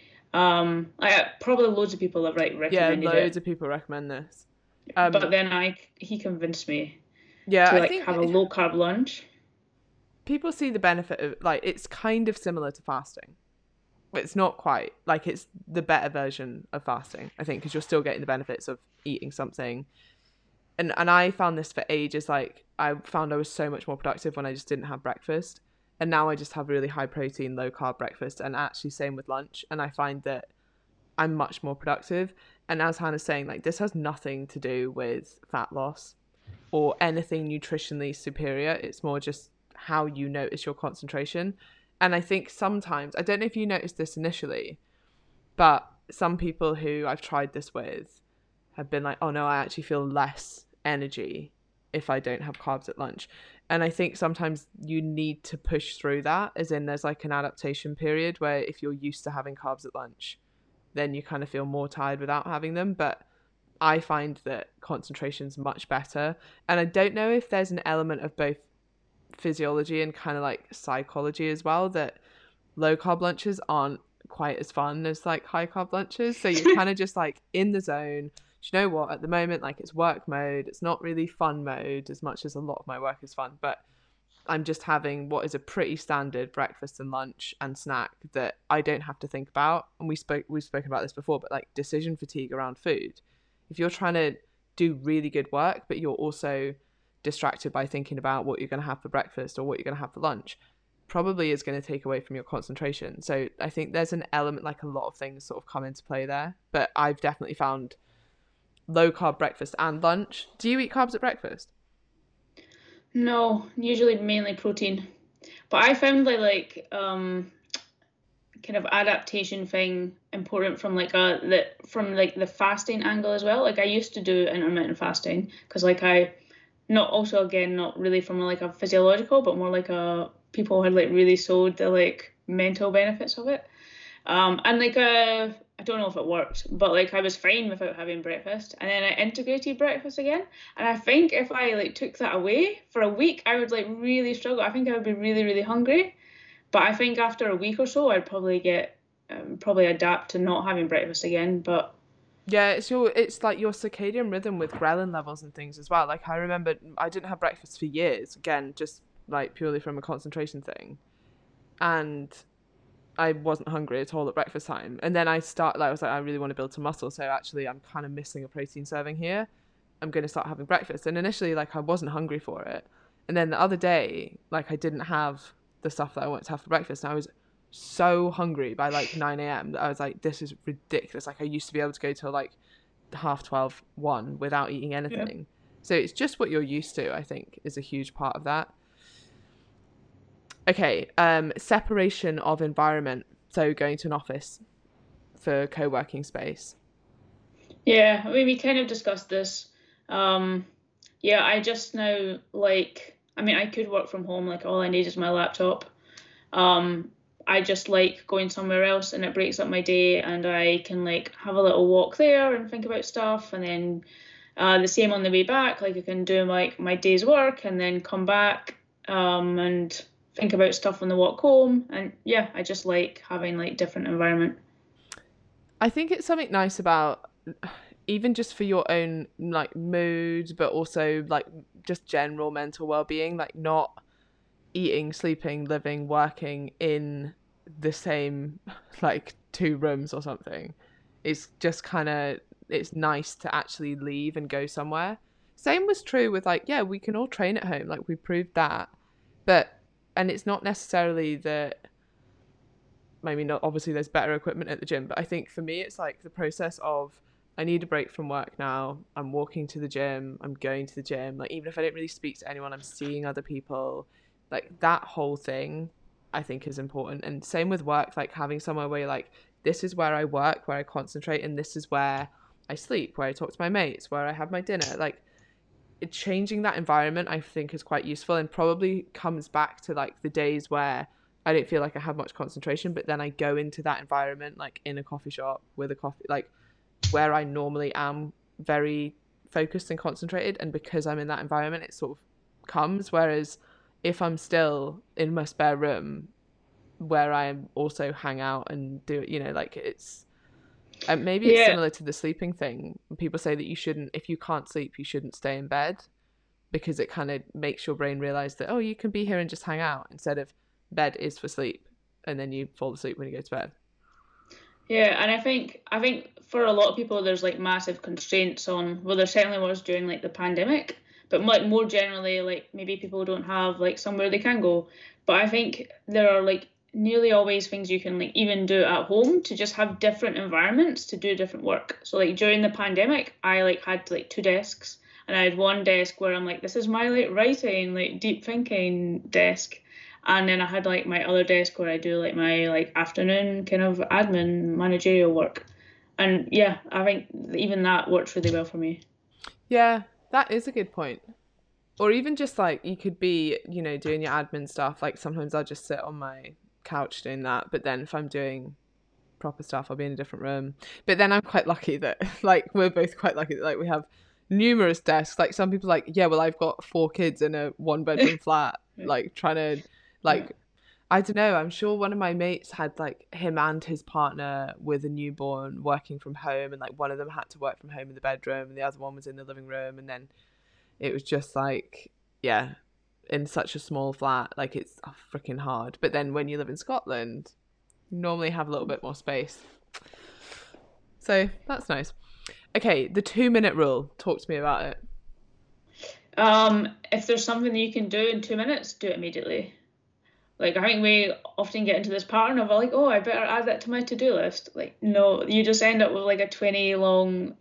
Probably loads of people have like recommended loads it, of people recommend this. but then he convinced me Yeah, to I like think have a low carb lunch. people see the benefit of, like, it's kind of similar to fasting. It's not quite like, it's the better version of fasting, I think, because you're still getting the benefits of eating something. And I found this for ages. Like, I found I was so much more productive when I just didn't have breakfast, and now I just have really high protein, low carb breakfast, and actually same with lunch. And I find that I'm much more productive. And as Hannah's saying, like, this has nothing to do with fat loss or anything nutritionally superior. It's more just how you notice your concentration. And I think sometimes, I don't know if you noticed this initially, but some people who I've tried this with have been like, oh no, I actually feel less energy if I don't have carbs at lunch. And I think sometimes you need to push through that, as in there's like an adaptation period where if you're used to having carbs at lunch, then you kind of feel more tired without having them. But I find that concentration's much better. And I don't know if there's an element of both physiology and kind of like psychology as well, that low carb lunches aren't quite as fun as like high carb lunches. So you're kind of just like in the zone. Do you know what? At the moment, like, it's work mode. It's not really fun mode as much as a lot of my work is fun. But I'm just having what is a pretty standard breakfast and lunch and snack that I don't have to think about. And we've spoken about this before, but like decision fatigue around food. If you're trying to do really good work, but you're also distracted by thinking about what you're going to have for breakfast or what you're going to have for lunch, probably is going to take away from your concentration. So I think there's an element, like, a lot of things sort of come into play there. But I've definitely found low carb breakfast and lunch. Do you eat carbs at breakfast? No, usually mainly protein. But I found kind of adaptation thing important from like the fasting angle as well. Like I used to do intermittent fasting because like I not also again not really from like a physiological but more like a people had like really sold the like mental benefits of it. And like I don't know if it worked, but like I was fine without having breakfast, and then I integrated breakfast again. And I think if I like took that away for a week, I would like really struggle. I think I would be really really hungry. But I think after a week or so, I'd probably probably adapt to not having breakfast again. But Yeah, it's like your circadian rhythm with ghrelin levels and things as well. Like, I remember I didn't have breakfast for years, again, just like purely from a concentration thing. And I wasn't hungry at all at breakfast time. And then I was like, I really want to build some muscle, so actually I'm kind of missing a protein serving here. I'm going to start having breakfast. And initially, like, I wasn't hungry for it. And then the other day, like, I didn't have the stuff that I wanted to have for breakfast. And I was so hungry by like 9 a.m. that I was like, this is ridiculous. Like, I used to be able to go till like half 12, 1 without eating anything. Yeah. So it's just what you're used to, I think, is a huge part of that. Okay, separation of environment. So going to an office for co-working space. Yeah, I mean, we kind of discussed this. Um, yeah, I just now like, I mean, I could work from home, like all I need is my laptop. Um, I just like going somewhere else and it breaks up my day and I can like have a little walk there and think about stuff and then the same on the way back, like I can do my day's work and then come back and think about stuff on the walk home. And yeah, I just like having like different environment. I think it's something nice about even just for your own like mood, but also like just general mental well-being, like not eating, sleeping, living, working in the same like two rooms or something. It's just kind of it's nice to actually leave and go somewhere. Same was true with like yeah, we can all train at home, like we proved that. But and it's not necessarily that maybe not obviously there's better equipment at the gym, but I think for me it's like the process of I need a break from work now. I'm walking to the gym, I'm going to the gym. Like even if I don't really speak to anyone, I'm seeing other people. Like that whole thing I think is important. And same with work, like having somewhere where you're like, this is where I work, where I concentrate, and this is where I sleep, where I talk to my mates, where I have my dinner. Like changing that environment I think is quite useful and probably comes back to like the days where I don't feel like I have much concentration, but then I go into that environment like in a coffee shop with a coffee, like where I normally am very focused and concentrated, and because I'm in that environment it sort of comes. Whereas if I'm still in my spare room where I also hang out and do it, like it's maybe it's Yeah, similar to the sleeping thing. People say that you shouldn't, if you can't sleep, you shouldn't stay in bed because it kind of makes your brain realize that, oh, you can be here and just hang out instead of bed is for sleep. And then you fall asleep when you go to bed. yeah, and I think for a lot of people there's like massive constraints on well there certainly was during like the pandemic, but like more generally like maybe people don't have like somewhere they can go. But I think there are like nearly always things you can like even do at home to just have different environments to do different work. So like during the pandemic I like had like two desks and I had one desk where I'm like this is my like writing, like deep thinking desk. And then I had like my other desk where I do like my like afternoon kind of admin managerial work. And yeah, I think even that works really well for me. Yeah, that is a good point. Or even just like you could be, doing your admin stuff. Like sometimes I'll just sit on my couch doing that. But then if I'm doing proper stuff, I'll be in a different room. But then I'm quite lucky that like we're both quite lucky that like we have numerous desks. Like some people like, yeah, well I've got 4 kids in a 1 bedroom flat, like trying to Yeah. like I don't know. I'm sure one of my mates had like him and his partner with a newborn working from home, and like one of them had to work from home in the bedroom, and the other one was in the living room, and then it was just like, yeah, in such a small flat, like it's freaking hard. But then when you live in Scotland, you normally have a little bit more space, so that's nice. Okay, the 2 minute rule. Talk to me about it. If there's something that you can do in 2 minutes, do it immediately. Like I think we often get into this pattern of like, oh, I better add that to my to-do list. Like, no, you just end up with like a 20 long,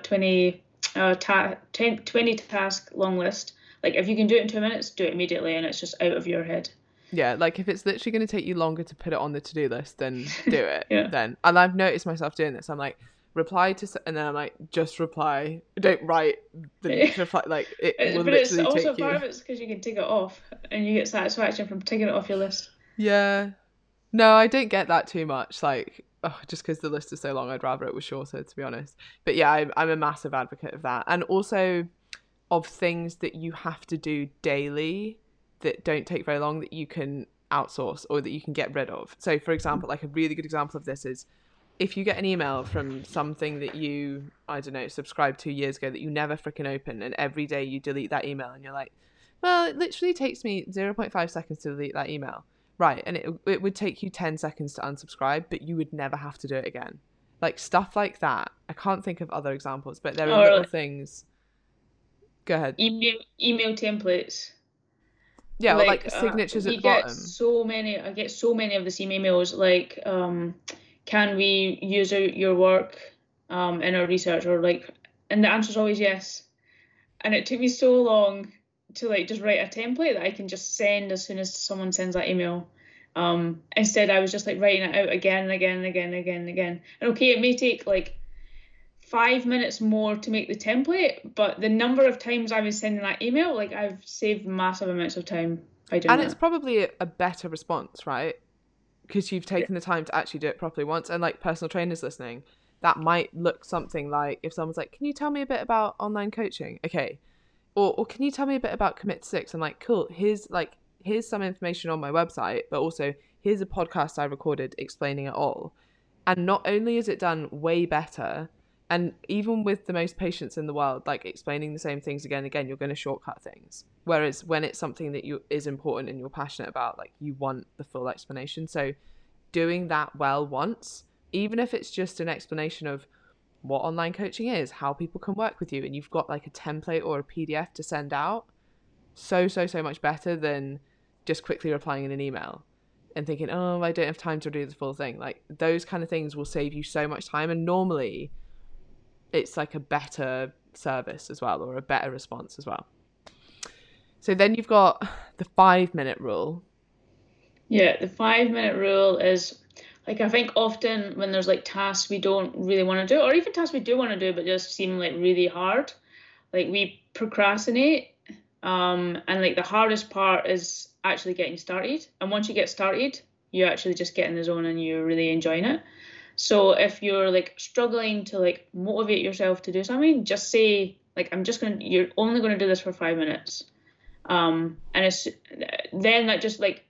20 task long list. Like if you can do it in 2 minutes, do it immediately, and it's just out of your head. Yeah, like if it's literally going to take you longer to put it on the to-do list, then do it. Yeah. Then, and I've noticed myself doing this. I'm like, reply to, and then I'm like, just reply. Don't write the need to reply. Like it will But it's literally also take part you. of it's because you can tick it off and you get satisfaction from ticking it off your list. Yeah. No, I don't get that too much. Like, just because the list is so long, I'd rather it was shorter, to be honest. But yeah, I'm a massive advocate of that, and also of things that you have to do daily that don't take very long that you can outsource or that you can get rid of. So, for example, like a really good example of this is if you get an email from something that you, I don't know, subscribed 2 years ago that you never freaking open, and every day you delete that email, and you're like, well, it literally takes me 0.5 seconds to delete that email. Right, and it would take you 10 seconds to unsubscribe, but you would never have to do it again. Like stuff like that. I can't think of other examples, but there are Or little like things. Go ahead. email templates. Yeah, or like Like signatures at we the get bottom. so many. I get so many of the same emails. Like, can we use your work in our research, or like, and the answer is always yes. And it took me so long to like just write a template that I can just send as soon as someone sends that email. Instead, I was just like writing it out again and again and again and again and again. And okay, it may take like 5 minutes more to make the template, but the number of times I was sending that email, like I've saved massive amounts of time by doing And that. it's probably a better response, right? Because you've taken the time to actually do it properly once. And like personal trainers listening, that might look something like if someone's like, can you tell me a bit about online coaching? Okay. Or can you tell me a bit about Commit to Six? I'm like, cool, here's some information on my website, but also here's a podcast I recorded explaining it all. And not only is it done way better, and even with the most patience in the world, like explaining the same things again and again, you're going to shortcut things. Whereas when it's something that is important and you're passionate about, like you want the full explanation. So doing that well once, even if it's just an explanation of what online coaching is, how people can work with you, and you've got like a template or a PDF to send out, so much better than just quickly replying in an email and thinking, oh, I don't have time to do the full thing. Like those kind of things will save you so much time, and normally it's like a better service as well, or a better response as well. So then you've got the 5-minute rule. Yeah, the 5-minute rule is like, I think often when there's like tasks we don't really want to do, or even tasks we do want to do but just seem like really hard, like we procrastinate. And like the hardest part is actually getting started. And once you get started, you actually just get in the zone and you're really enjoying it. So if you're like struggling to like motivate yourself to do something, just say like, you're only going to do this for 5 minutes. And then that just like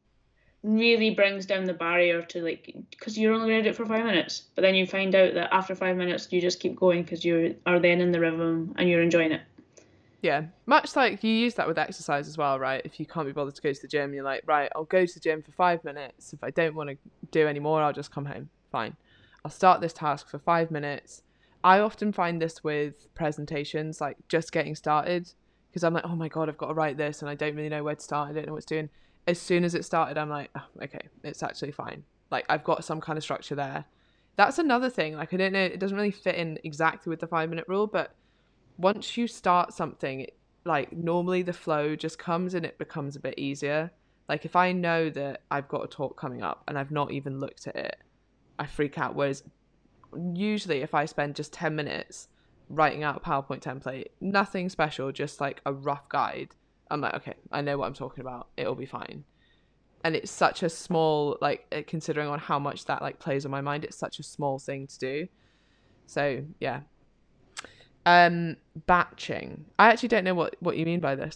really brings down the barrier to like, because you're only going to do it for 5 minutes, but then you find out that after 5 minutes you just keep going because you are then in the rhythm and you're enjoying it. Yeah, much like you use that with exercise as well, right? If you can't be bothered to go to the gym, you're like, right, I'll go to the gym for 5 minutes. If I don't want to do any more, I'll just come home. Fine. I'll start this task for 5 minutes. I often find this with presentations, like just getting started, because I'm like, oh my God, I've got to write this and I don't really know where to start. I don't know what it's doing. As soon as it started, I'm like, oh, okay, it's actually fine. Like I've got some kind of structure there. That's another thing. Like I don't know, it doesn't really fit in exactly with the 5-minute rule, but once you start something, like normally the flow just comes and it becomes a bit easier. Like if I know that I've got a talk coming up and I've not even looked at it, I freak out. Whereas usually if I spend just 10 minutes writing out a PowerPoint template, nothing special, just like a rough guide, I'm like, okay, I know what I'm talking about. It'll be fine. And it's such a small, like considering on how much that like plays on my mind, it's such a small thing to do. So yeah. Batching. I actually don't know what you mean by this.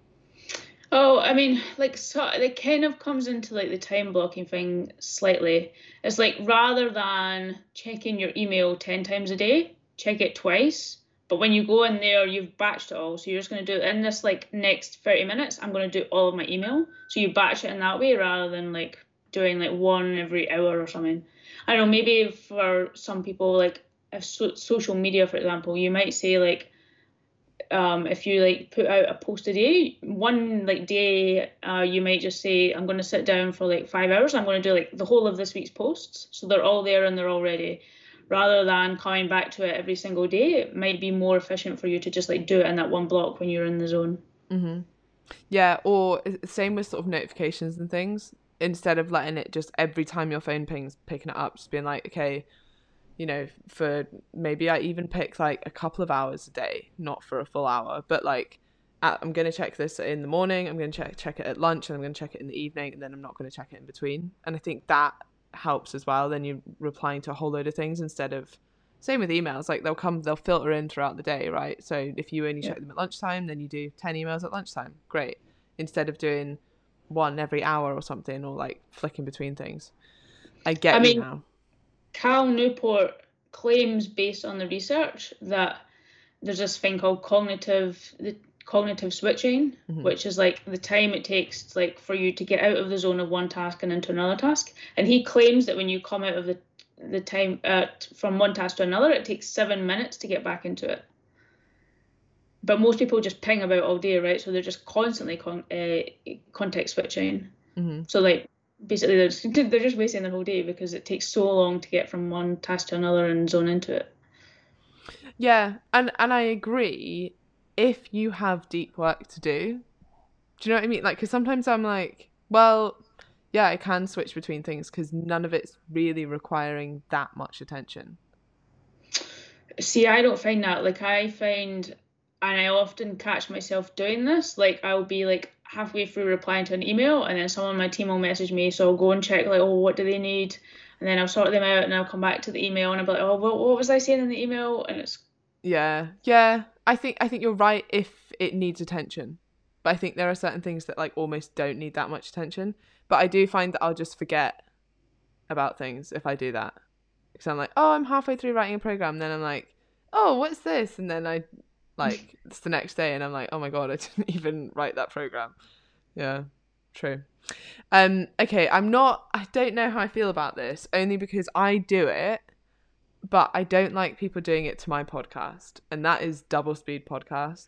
Oh, I mean, like, so it kind of comes into like the time blocking thing slightly. It's like rather than checking your email 10 times a day, check it twice. But when you go in there, you've batched it all. So you're just going to do in this like next 30 minutes, I'm going to do all of my email. So you batch it in that way rather than like doing like one every hour or something. I don't know, maybe for some people, like if social media, for example, you might say like, if you like put out a post a day, one like day, you might just say, I'm going to sit down for like 5 hours. I'm going to do like the whole of this week's posts. So they're all there and they're all ready. Rather than coming back to it every single day, it might be more efficient for you to just like do it in that one block when you're in the zone. Mm-hmm. Yeah, or same with sort of notifications and things. Instead of letting it just every time your phone pings, picking it up, just being like, okay, you know, for maybe I even pick like a couple of hours a day, not for a full hour, but like I'm going to check this in the morning, I'm going to check it at lunch, and I'm going to check it in the evening, and then I'm not going to check it in between. And I think that helps as well. Then you're replying to a whole load of things instead of, same with emails, like they'll filter in throughout the day, right? So if you only check them at lunchtime, then you do 10 emails at lunchtime. Great. Instead of doing one every hour or something, or like flicking between things. I mean, now. Cal Newport claims, based on the research, that there's this thing called cognitive switching, mm-hmm. which is like the time it takes like for you to get out of the zone of one task and into another task. And he claims that when you come out of the time from one task to another, it takes 7 minutes to get back into it. But most people just ping about all day, right? So they're just constantly context switching. Mm-hmm. So like basically they're just wasting their whole day because it takes so long to get from one task to another and zone into it. Yeah, and I agree. If you have deep work to do you know what I mean? Like, because sometimes I'm like, well, yeah, I can switch between things because none of it's really requiring that much attention. See, I don't find that. Like, I find, and I often catch myself doing this, like, I'll be like halfway through replying to an email, and then someone on my team will message me, so I'll go and check, like, oh, what do they need? And then I'll sort them out, and I'll come back to the email, and I'll be like, oh, what was I saying in the email? And it's, Yeah. I think you're right if it needs attention. But I think there are certain things that like almost don't need that much attention. But I do find that I'll just forget about things if I do that. Because I'm like, oh, I'm halfway through writing a program. Then I'm like, oh, what's this? And then I like it's the next day and I'm like, oh my God, I didn't even write that program. Yeah, true. Okay, I don't know how I feel about this, only because I do it, but I don't like people doing it to my podcast, and that is Double Speed Podcast.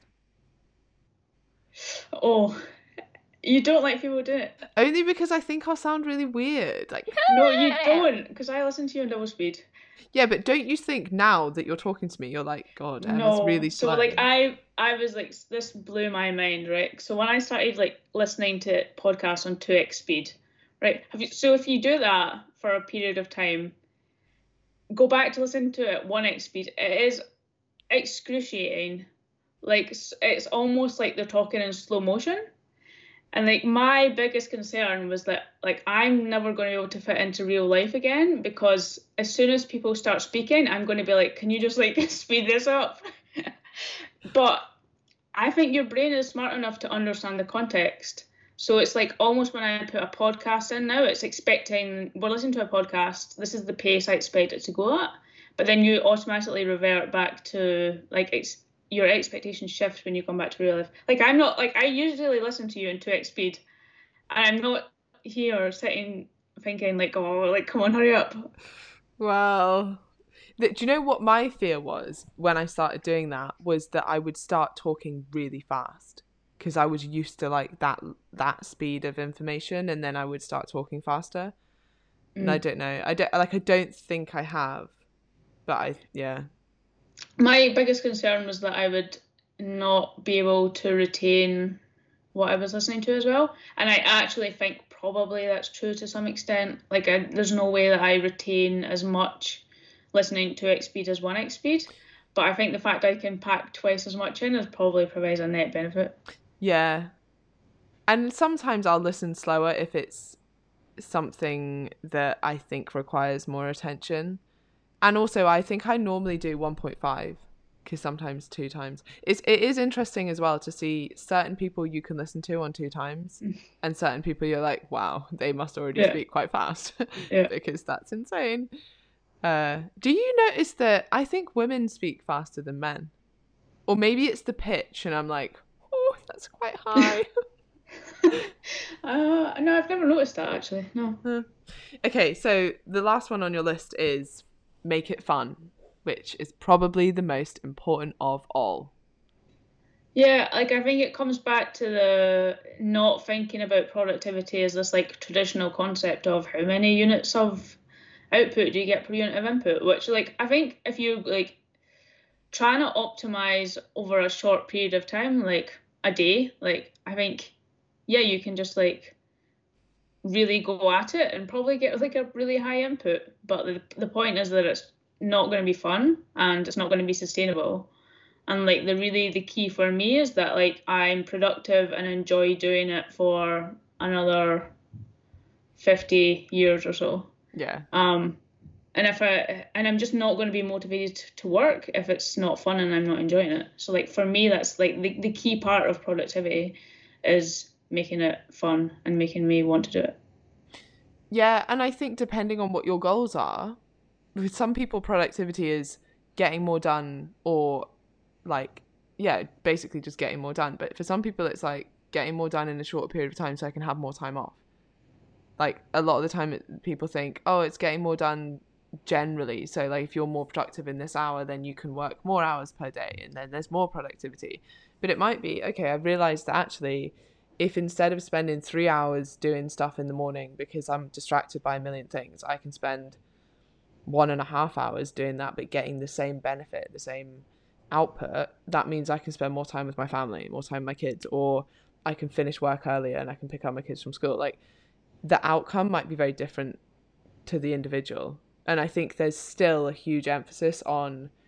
oh, you don't like people doing it? Only because I think I'll sound really weird. Like, No, you don't, because I listen to you on double speed. yeah, but don't you think now that you're talking to me, you're like, God, Emma's No. really So slow. like I was like, this blew my mind, right? So when I started like listening to podcasts on 2x speed, right? So if you do that for a period of time, go back to listen to it 1x speed. It is excruciating. Like it's almost like they're talking in slow motion. And like my biggest concern was that like I'm never going to be able to fit into real life again, because as soon as people start speaking, I'm going to be like, can you just like speed this up? But I think your brain is smart enough to understand the context. So it's like almost when I put a podcast in now, it's expecting we're listening to a podcast. This is the pace I expect it to go at. But then you automatically revert back to like your expectations shift when you come back to real life. Like I'm not like I usually listen to you in 2x speed, and I'm not here sitting thinking like, oh, like come on, hurry up. Well, do you know what my fear was when I started doing that? Was that I would start talking really fast because I was used to like that speed of information, and then I would start talking faster. And I don't know. I don't think I have, but yeah. My biggest concern was that I would not be able to retain what I was listening to as well. And I actually think probably that's true to some extent. Like, there's no way that I retain as much listening to X speed as 1x speed. But I think the fact I can pack twice as much in is probably provides a net benefit. Yeah. And sometimes I'll listen slower if it's something that I think requires more attention. And also, I think I normally do 1.5 because sometimes 2 times. It is interesting as well to see certain people you can listen to on 2 times and certain people you're like, wow, they must already speak quite fast because that's insane. Do you notice that I think women speak faster than men? Or maybe it's the pitch and I'm like, oh, that's quite high. No, I've never noticed that actually. No. Okay, so the last one on your list is make it fun, which is probably the most important of all. Yeah, like I think it comes back to the not thinking about productivity as this like traditional concept of how many units of output do you get per unit of input, which like I think if you like trying to optimize over a short period of time, like a day, like I think yeah, you can just like really go at it and probably get like a really high input. But the point is that it's not going to be fun and it's not going to be sustainable. And like the key for me is that like I'm productive and enjoy doing it for another 50 years or so. Yeah. And I'm just not going to be motivated to work if it's not fun and I'm not enjoying it. So like for me, that's like the key part of productivity is making it fun and making me want to do it. Yeah, and I think depending on what your goals are, with some people productivity is getting more done or like, yeah, basically just getting more done. But for some people it's like getting more done in a shorter period of time so I can have more time off. Like a lot of the time people think, oh, it's getting more done generally. So like if you're more productive in this hour, then you can work more hours per day and then there's more productivity. But it might be, okay, I've realized that actually if instead of spending 3 hours doing stuff in the morning because I'm distracted by a million things, I can spend 1.5 hours doing that but getting the same benefit, the same output, that means I can spend more time with my family, more time with my kids, or I can finish work earlier and I can pick up my kids from school. Like the outcome might be very different to the individual. And I think there's still a huge emphasis on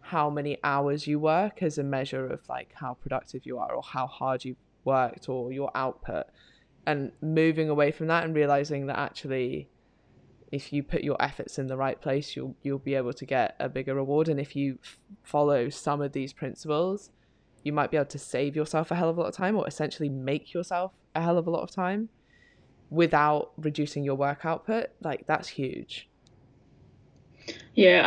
how many hours you work as a measure of like how productive you are or how hard you've worked or your output, and moving away from that and realizing that actually if you put your efforts in the right place, you'll be able to get a bigger reward. And if you follow some of these principles, you might be able to save yourself a hell of a lot of time, or essentially make yourself a hell of a lot of time without reducing your work output. Like, that's huge. Yeah,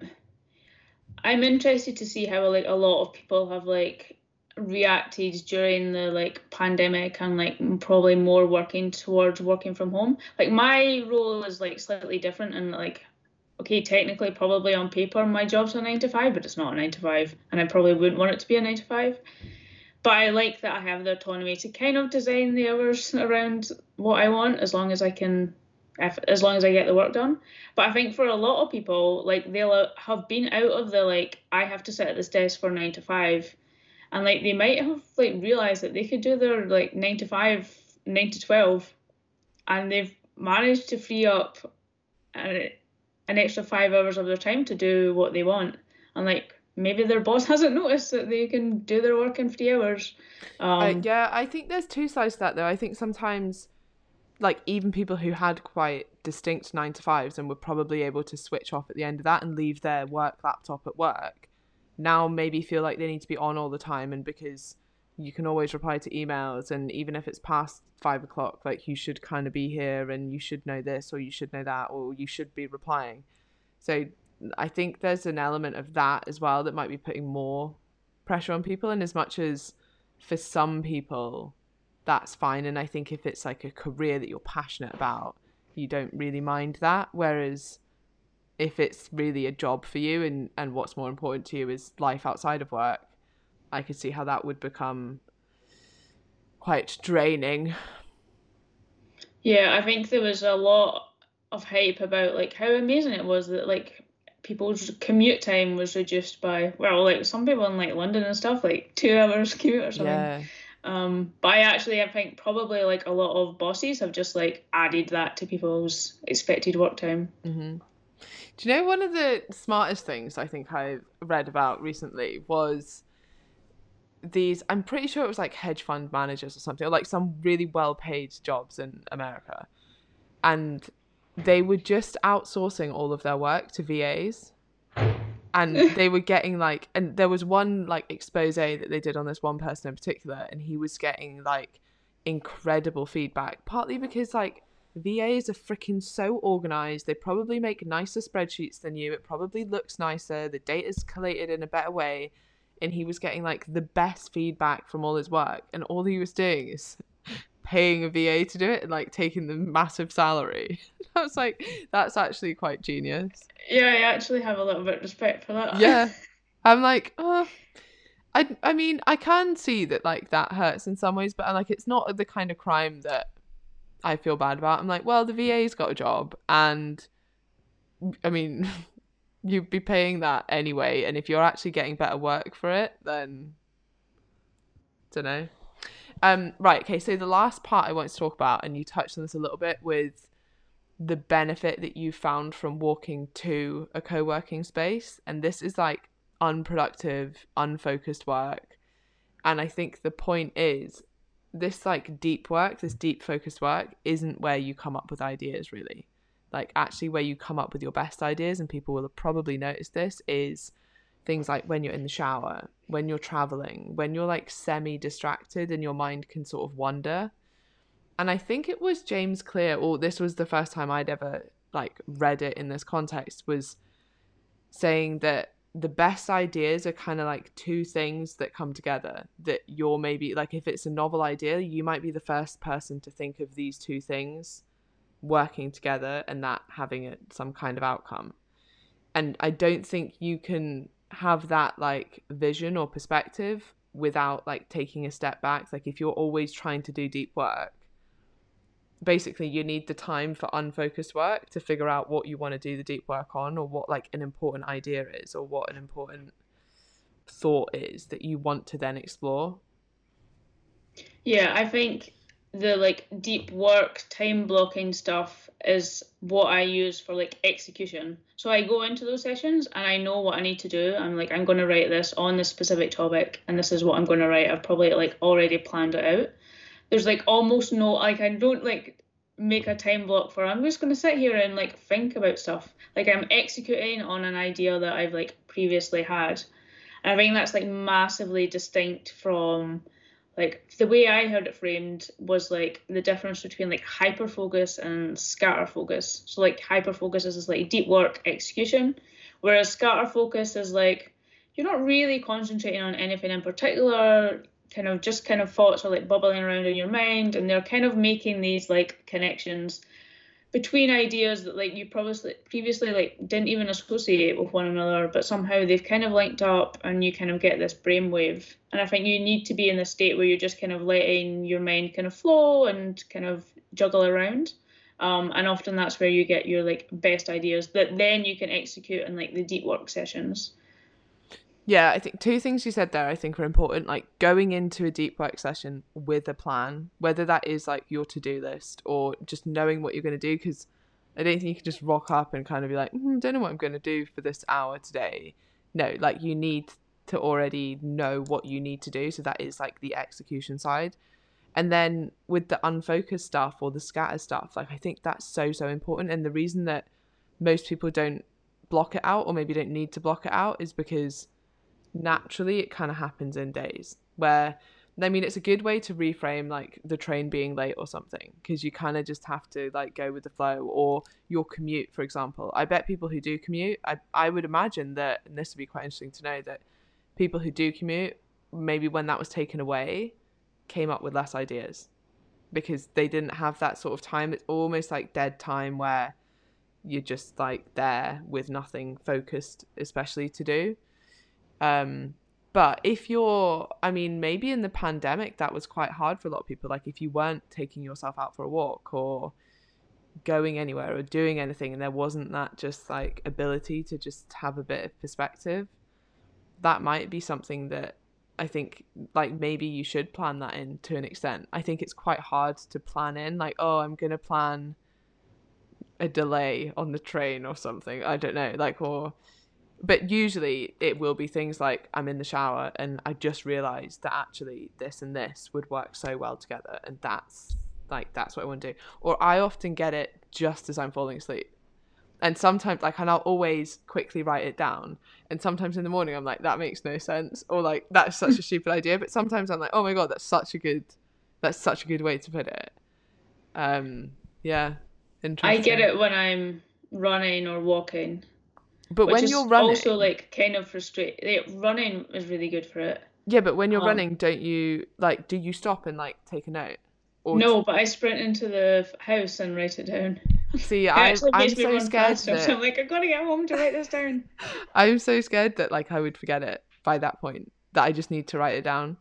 I'm interested to see how like a lot of people have like reacted during the like pandemic and like probably more working towards working from home. Like my role is like slightly different and like okay, technically probably on paper my job's a 9 to 5, but it's not a 9 to 5 and I probably wouldn't want it to be a 9 to 5. But I like that I have the autonomy to kind of design the hours around what I want as long as I can as long as I get the work done. But I think for a lot of people, like they'll have been out of the like I have to sit at this desk for 9 to 5, and like they might have like realized that they could do their like 9 to 5, 9 to 12, and they've managed to free up an extra 5 hours of their time to do what they want, and like maybe their boss hasn't noticed that they can do their work in 3 hours. Yeah, I think there's two sides to that though. I think sometimes like even people who had quite distinct 9 to 5s and were probably able to switch off at the end of that and leave their work laptop at work now maybe feel like they need to be on all the time. And because you can always reply to emails, and even if it's past 5 o'clock, like you should kind of be here and you should know this or you should know that or you should be replying. So I think there's an element of that as well that might be putting more pressure on people. And as much as for some people that's fine, and I think if it's like a career that you're passionate about, you don't really mind that. Whereas if it's really a job for you and what's more important to you is life outside of work, I could see how that would become quite draining. Yeah, I think there was a lot of hype about like how amazing it was that like people's commute time was reduced by, well, like some people in like London and stuff, like 2 hours commute or something. Yeah. But I think probably like a lot of bosses have just like added that to people's expected work time. Mm-hmm. Do you know one of the smartest things I think I read about recently was these, I'm pretty sure it was like hedge fund managers or something, or like some really well paid jobs in America. And they were just outsourcing all of their work to VAs. And they were getting like, and there was one like expose that they did on this one person in particular, and he was getting like incredible feedback, partly because like VAs are freaking so organized. They probably make nicer spreadsheets than you. It probably looks nicer. The data's collated in a better way. And he was getting like the best feedback from all his work. And all he was doing is paying a VA to do it and like taking the massive salary. I was like, that's actually quite genius. Yeah, I actually have a little bit of respect for that. Yeah. I'm like, oh, I mean, I can see that like that hurts in some ways, but like it's not the kind of crime that I feel bad about. I'm like, well, the VA's got a job, and I mean, you'd be paying that anyway. And if you're actually getting better work for it, then don't know. Right, okay, so the last part I want to talk about, and you touched on this a little bit, with the benefit that you found from walking to a co-working space. And this is like unproductive, unfocused work. And I think the point is this like deep work, this deep focused work isn't where you come up with ideas really. Like actually where you come up with your best ideas, and people will have probably noticed this, is things like when you're in the shower, when you're traveling, when you're like semi-distracted and your mind can sort of wander. And I think it was James Clear, or this was the first time I'd ever like read it in this context, was saying that the best ideas are kind of like two things that come together, that you're maybe like, if it's a novel idea, you might be the first person to think of these two things working together and that having some kind of outcome. And I don't think you can have that like vision or perspective without like taking a step back. Like if you're always trying to do deep work, basically you need the time for unfocused work to figure out what you want to do the deep work on, or what like an important idea is, or what an important thought is that you want to then explore. Yeah, I think the like deep work time blocking stuff is what I use for like execution. So I go into those sessions and I know what I need to do. I'm like, I'm going to write this on this specific topic and this is what I'm going to write. I've probably like already planned it out. There's like almost no, like I don't like make a time block for I'm just going to sit here and like think about stuff. Like I'm executing on an idea that I've like previously had. And I think that's like massively distinct from like the way I heard it framed was like the difference between like hyper focus and scatter focus. So like hyper focus is like deep work execution, whereas scatter focus is like you're not really concentrating on anything in particular, kind of thoughts are like bubbling around in your mind and they're kind of making these like connections between ideas that like you probably previously like didn't even associate with one another, but somehow they've kind of linked up and you kind of get this brainwave. And I think you need to be in the state where you're just kind of letting your mind kind of flow and kind of juggle around. And often that's where you get your like best ideas that then you can execute in like the deep work sessions. Yeah, I think two things you said there I think are important, like going into a deep work session with a plan, whether that is like your to-do list or just knowing what you're going to do, because I don't think you can just rock up and kind of be like, don't know what I'm going to do for this hour today. No, like you need to already know what you need to do. So that is like the execution side. And then with the unfocused stuff or the scatter stuff, like I think that's so important. And the reason that most people don't block it out or maybe don't need to block it out is because naturally it kind of happens in days where, I mean, it's a good way to reframe like the train being late or something, because you kind of just have to like go with the flow, or your commute, for example. I bet people who do commute, I would imagine that, and this would be quite interesting to know, that people who do commute, maybe when that was taken away, came up with less ideas because they didn't have that sort of time. It's almost like dead time where you're just like there with nothing focused especially to do. But if you're, I mean, maybe in the pandemic that was quite hard for a lot of people, like if you weren't taking yourself out for a walk or going anywhere or doing anything and there wasn't that just like ability to just have a bit of perspective, that might be something that I think like maybe you should plan that in to an extent. I think it's quite hard to plan in like, oh, I'm gonna plan a delay on the train or something, I don't know, like, or but usually it will be things like I'm in the shower and I just realized that actually this and this would work so well together, and that's what I want to do. Or I often get it just as I'm falling asleep, and sometimes like, and I'll always quickly write it down, and sometimes in the morning I'm like, that makes no sense, or like that's such a stupid idea, but sometimes I'm like, oh my god, that's such a good way to put it. Yeah, I get interesting. it when I'm running or walking, But which when is you're also running, like kind of frustrating. Running is really good for it. yeah, but when you're Um, running, don't you like, do you stop and like take a note? Or no, but I sprint into the house and write it down. see, It actually I'm makes me so run scared faster. So that I'm like, I've got to get home to write this down. I'm so scared that like I would forget it by that point, that I just need to write it down.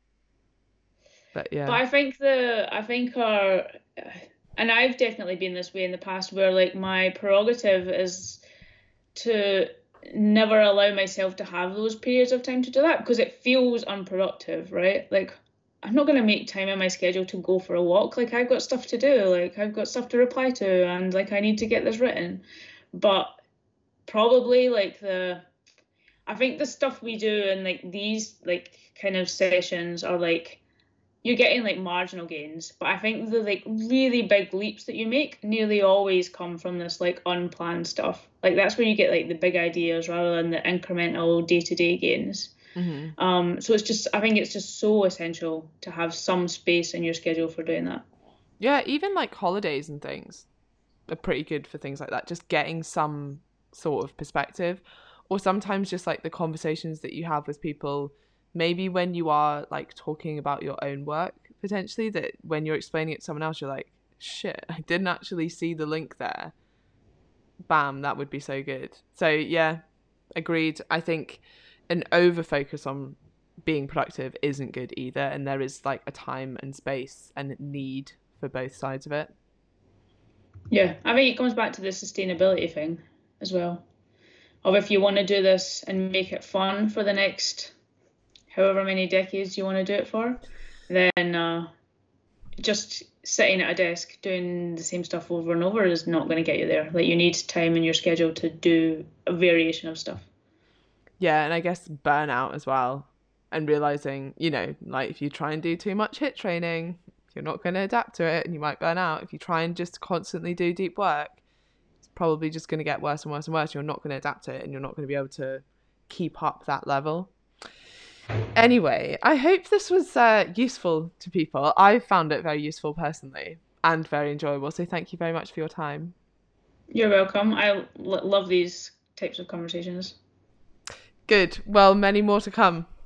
But But yeah. I think our, and I've definitely been this way in the past where like my prerogative is to never allow myself to have those periods of time to do that because it feels unproductive, right? Like I'm not going to make time in my schedule to go for a walk. Like I've got stuff to do, like I've got stuff to reply to, and like I need to get this written. But probably like I think the stuff we do in like these like kind of sessions are like you're getting like marginal gains, but I think the like really big leaps that you make nearly always come from this like unplanned stuff. Like that's where you get like the big ideas rather than the incremental day-to-day gains. Hmm. So it's just I think it's just so essential to have some space in your schedule for doing that. Yeah, even like holidays and things are pretty good for things like that. Just getting some sort of perspective, or sometimes just like the conversations that you have with people, maybe when you are like talking about your own work, potentially, that when you're explaining it to someone else, you're like, shit, I didn't actually see the link there. Bam, that would be so good. So yeah, agreed. I think an over focus on being productive isn't good either, and there is like a time and space and need for both sides of it. Yeah, I think it comes back to the sustainability thing as well. Of if you want to do this and make it fun for the next however many decades you want to do it for, then just sitting at a desk doing the same stuff over and over is not going to get you there. Like, you need time in your schedule to do a variation of stuff. Yeah, and I guess burnout as well. And realizing, you know, like if you try and do too much HIIT training, you're not going to adapt to it and you might burn out. If you try and just constantly do deep work, it's probably just going to get worse and worse and worse. You're not going to adapt to it and you're not going to be able to keep up that level. Anyway, I hope this was useful to people. I found it very useful personally and very enjoyable. So thank you very much for your time. You're welcome. I love these types of conversations. Good. Well, many more to come.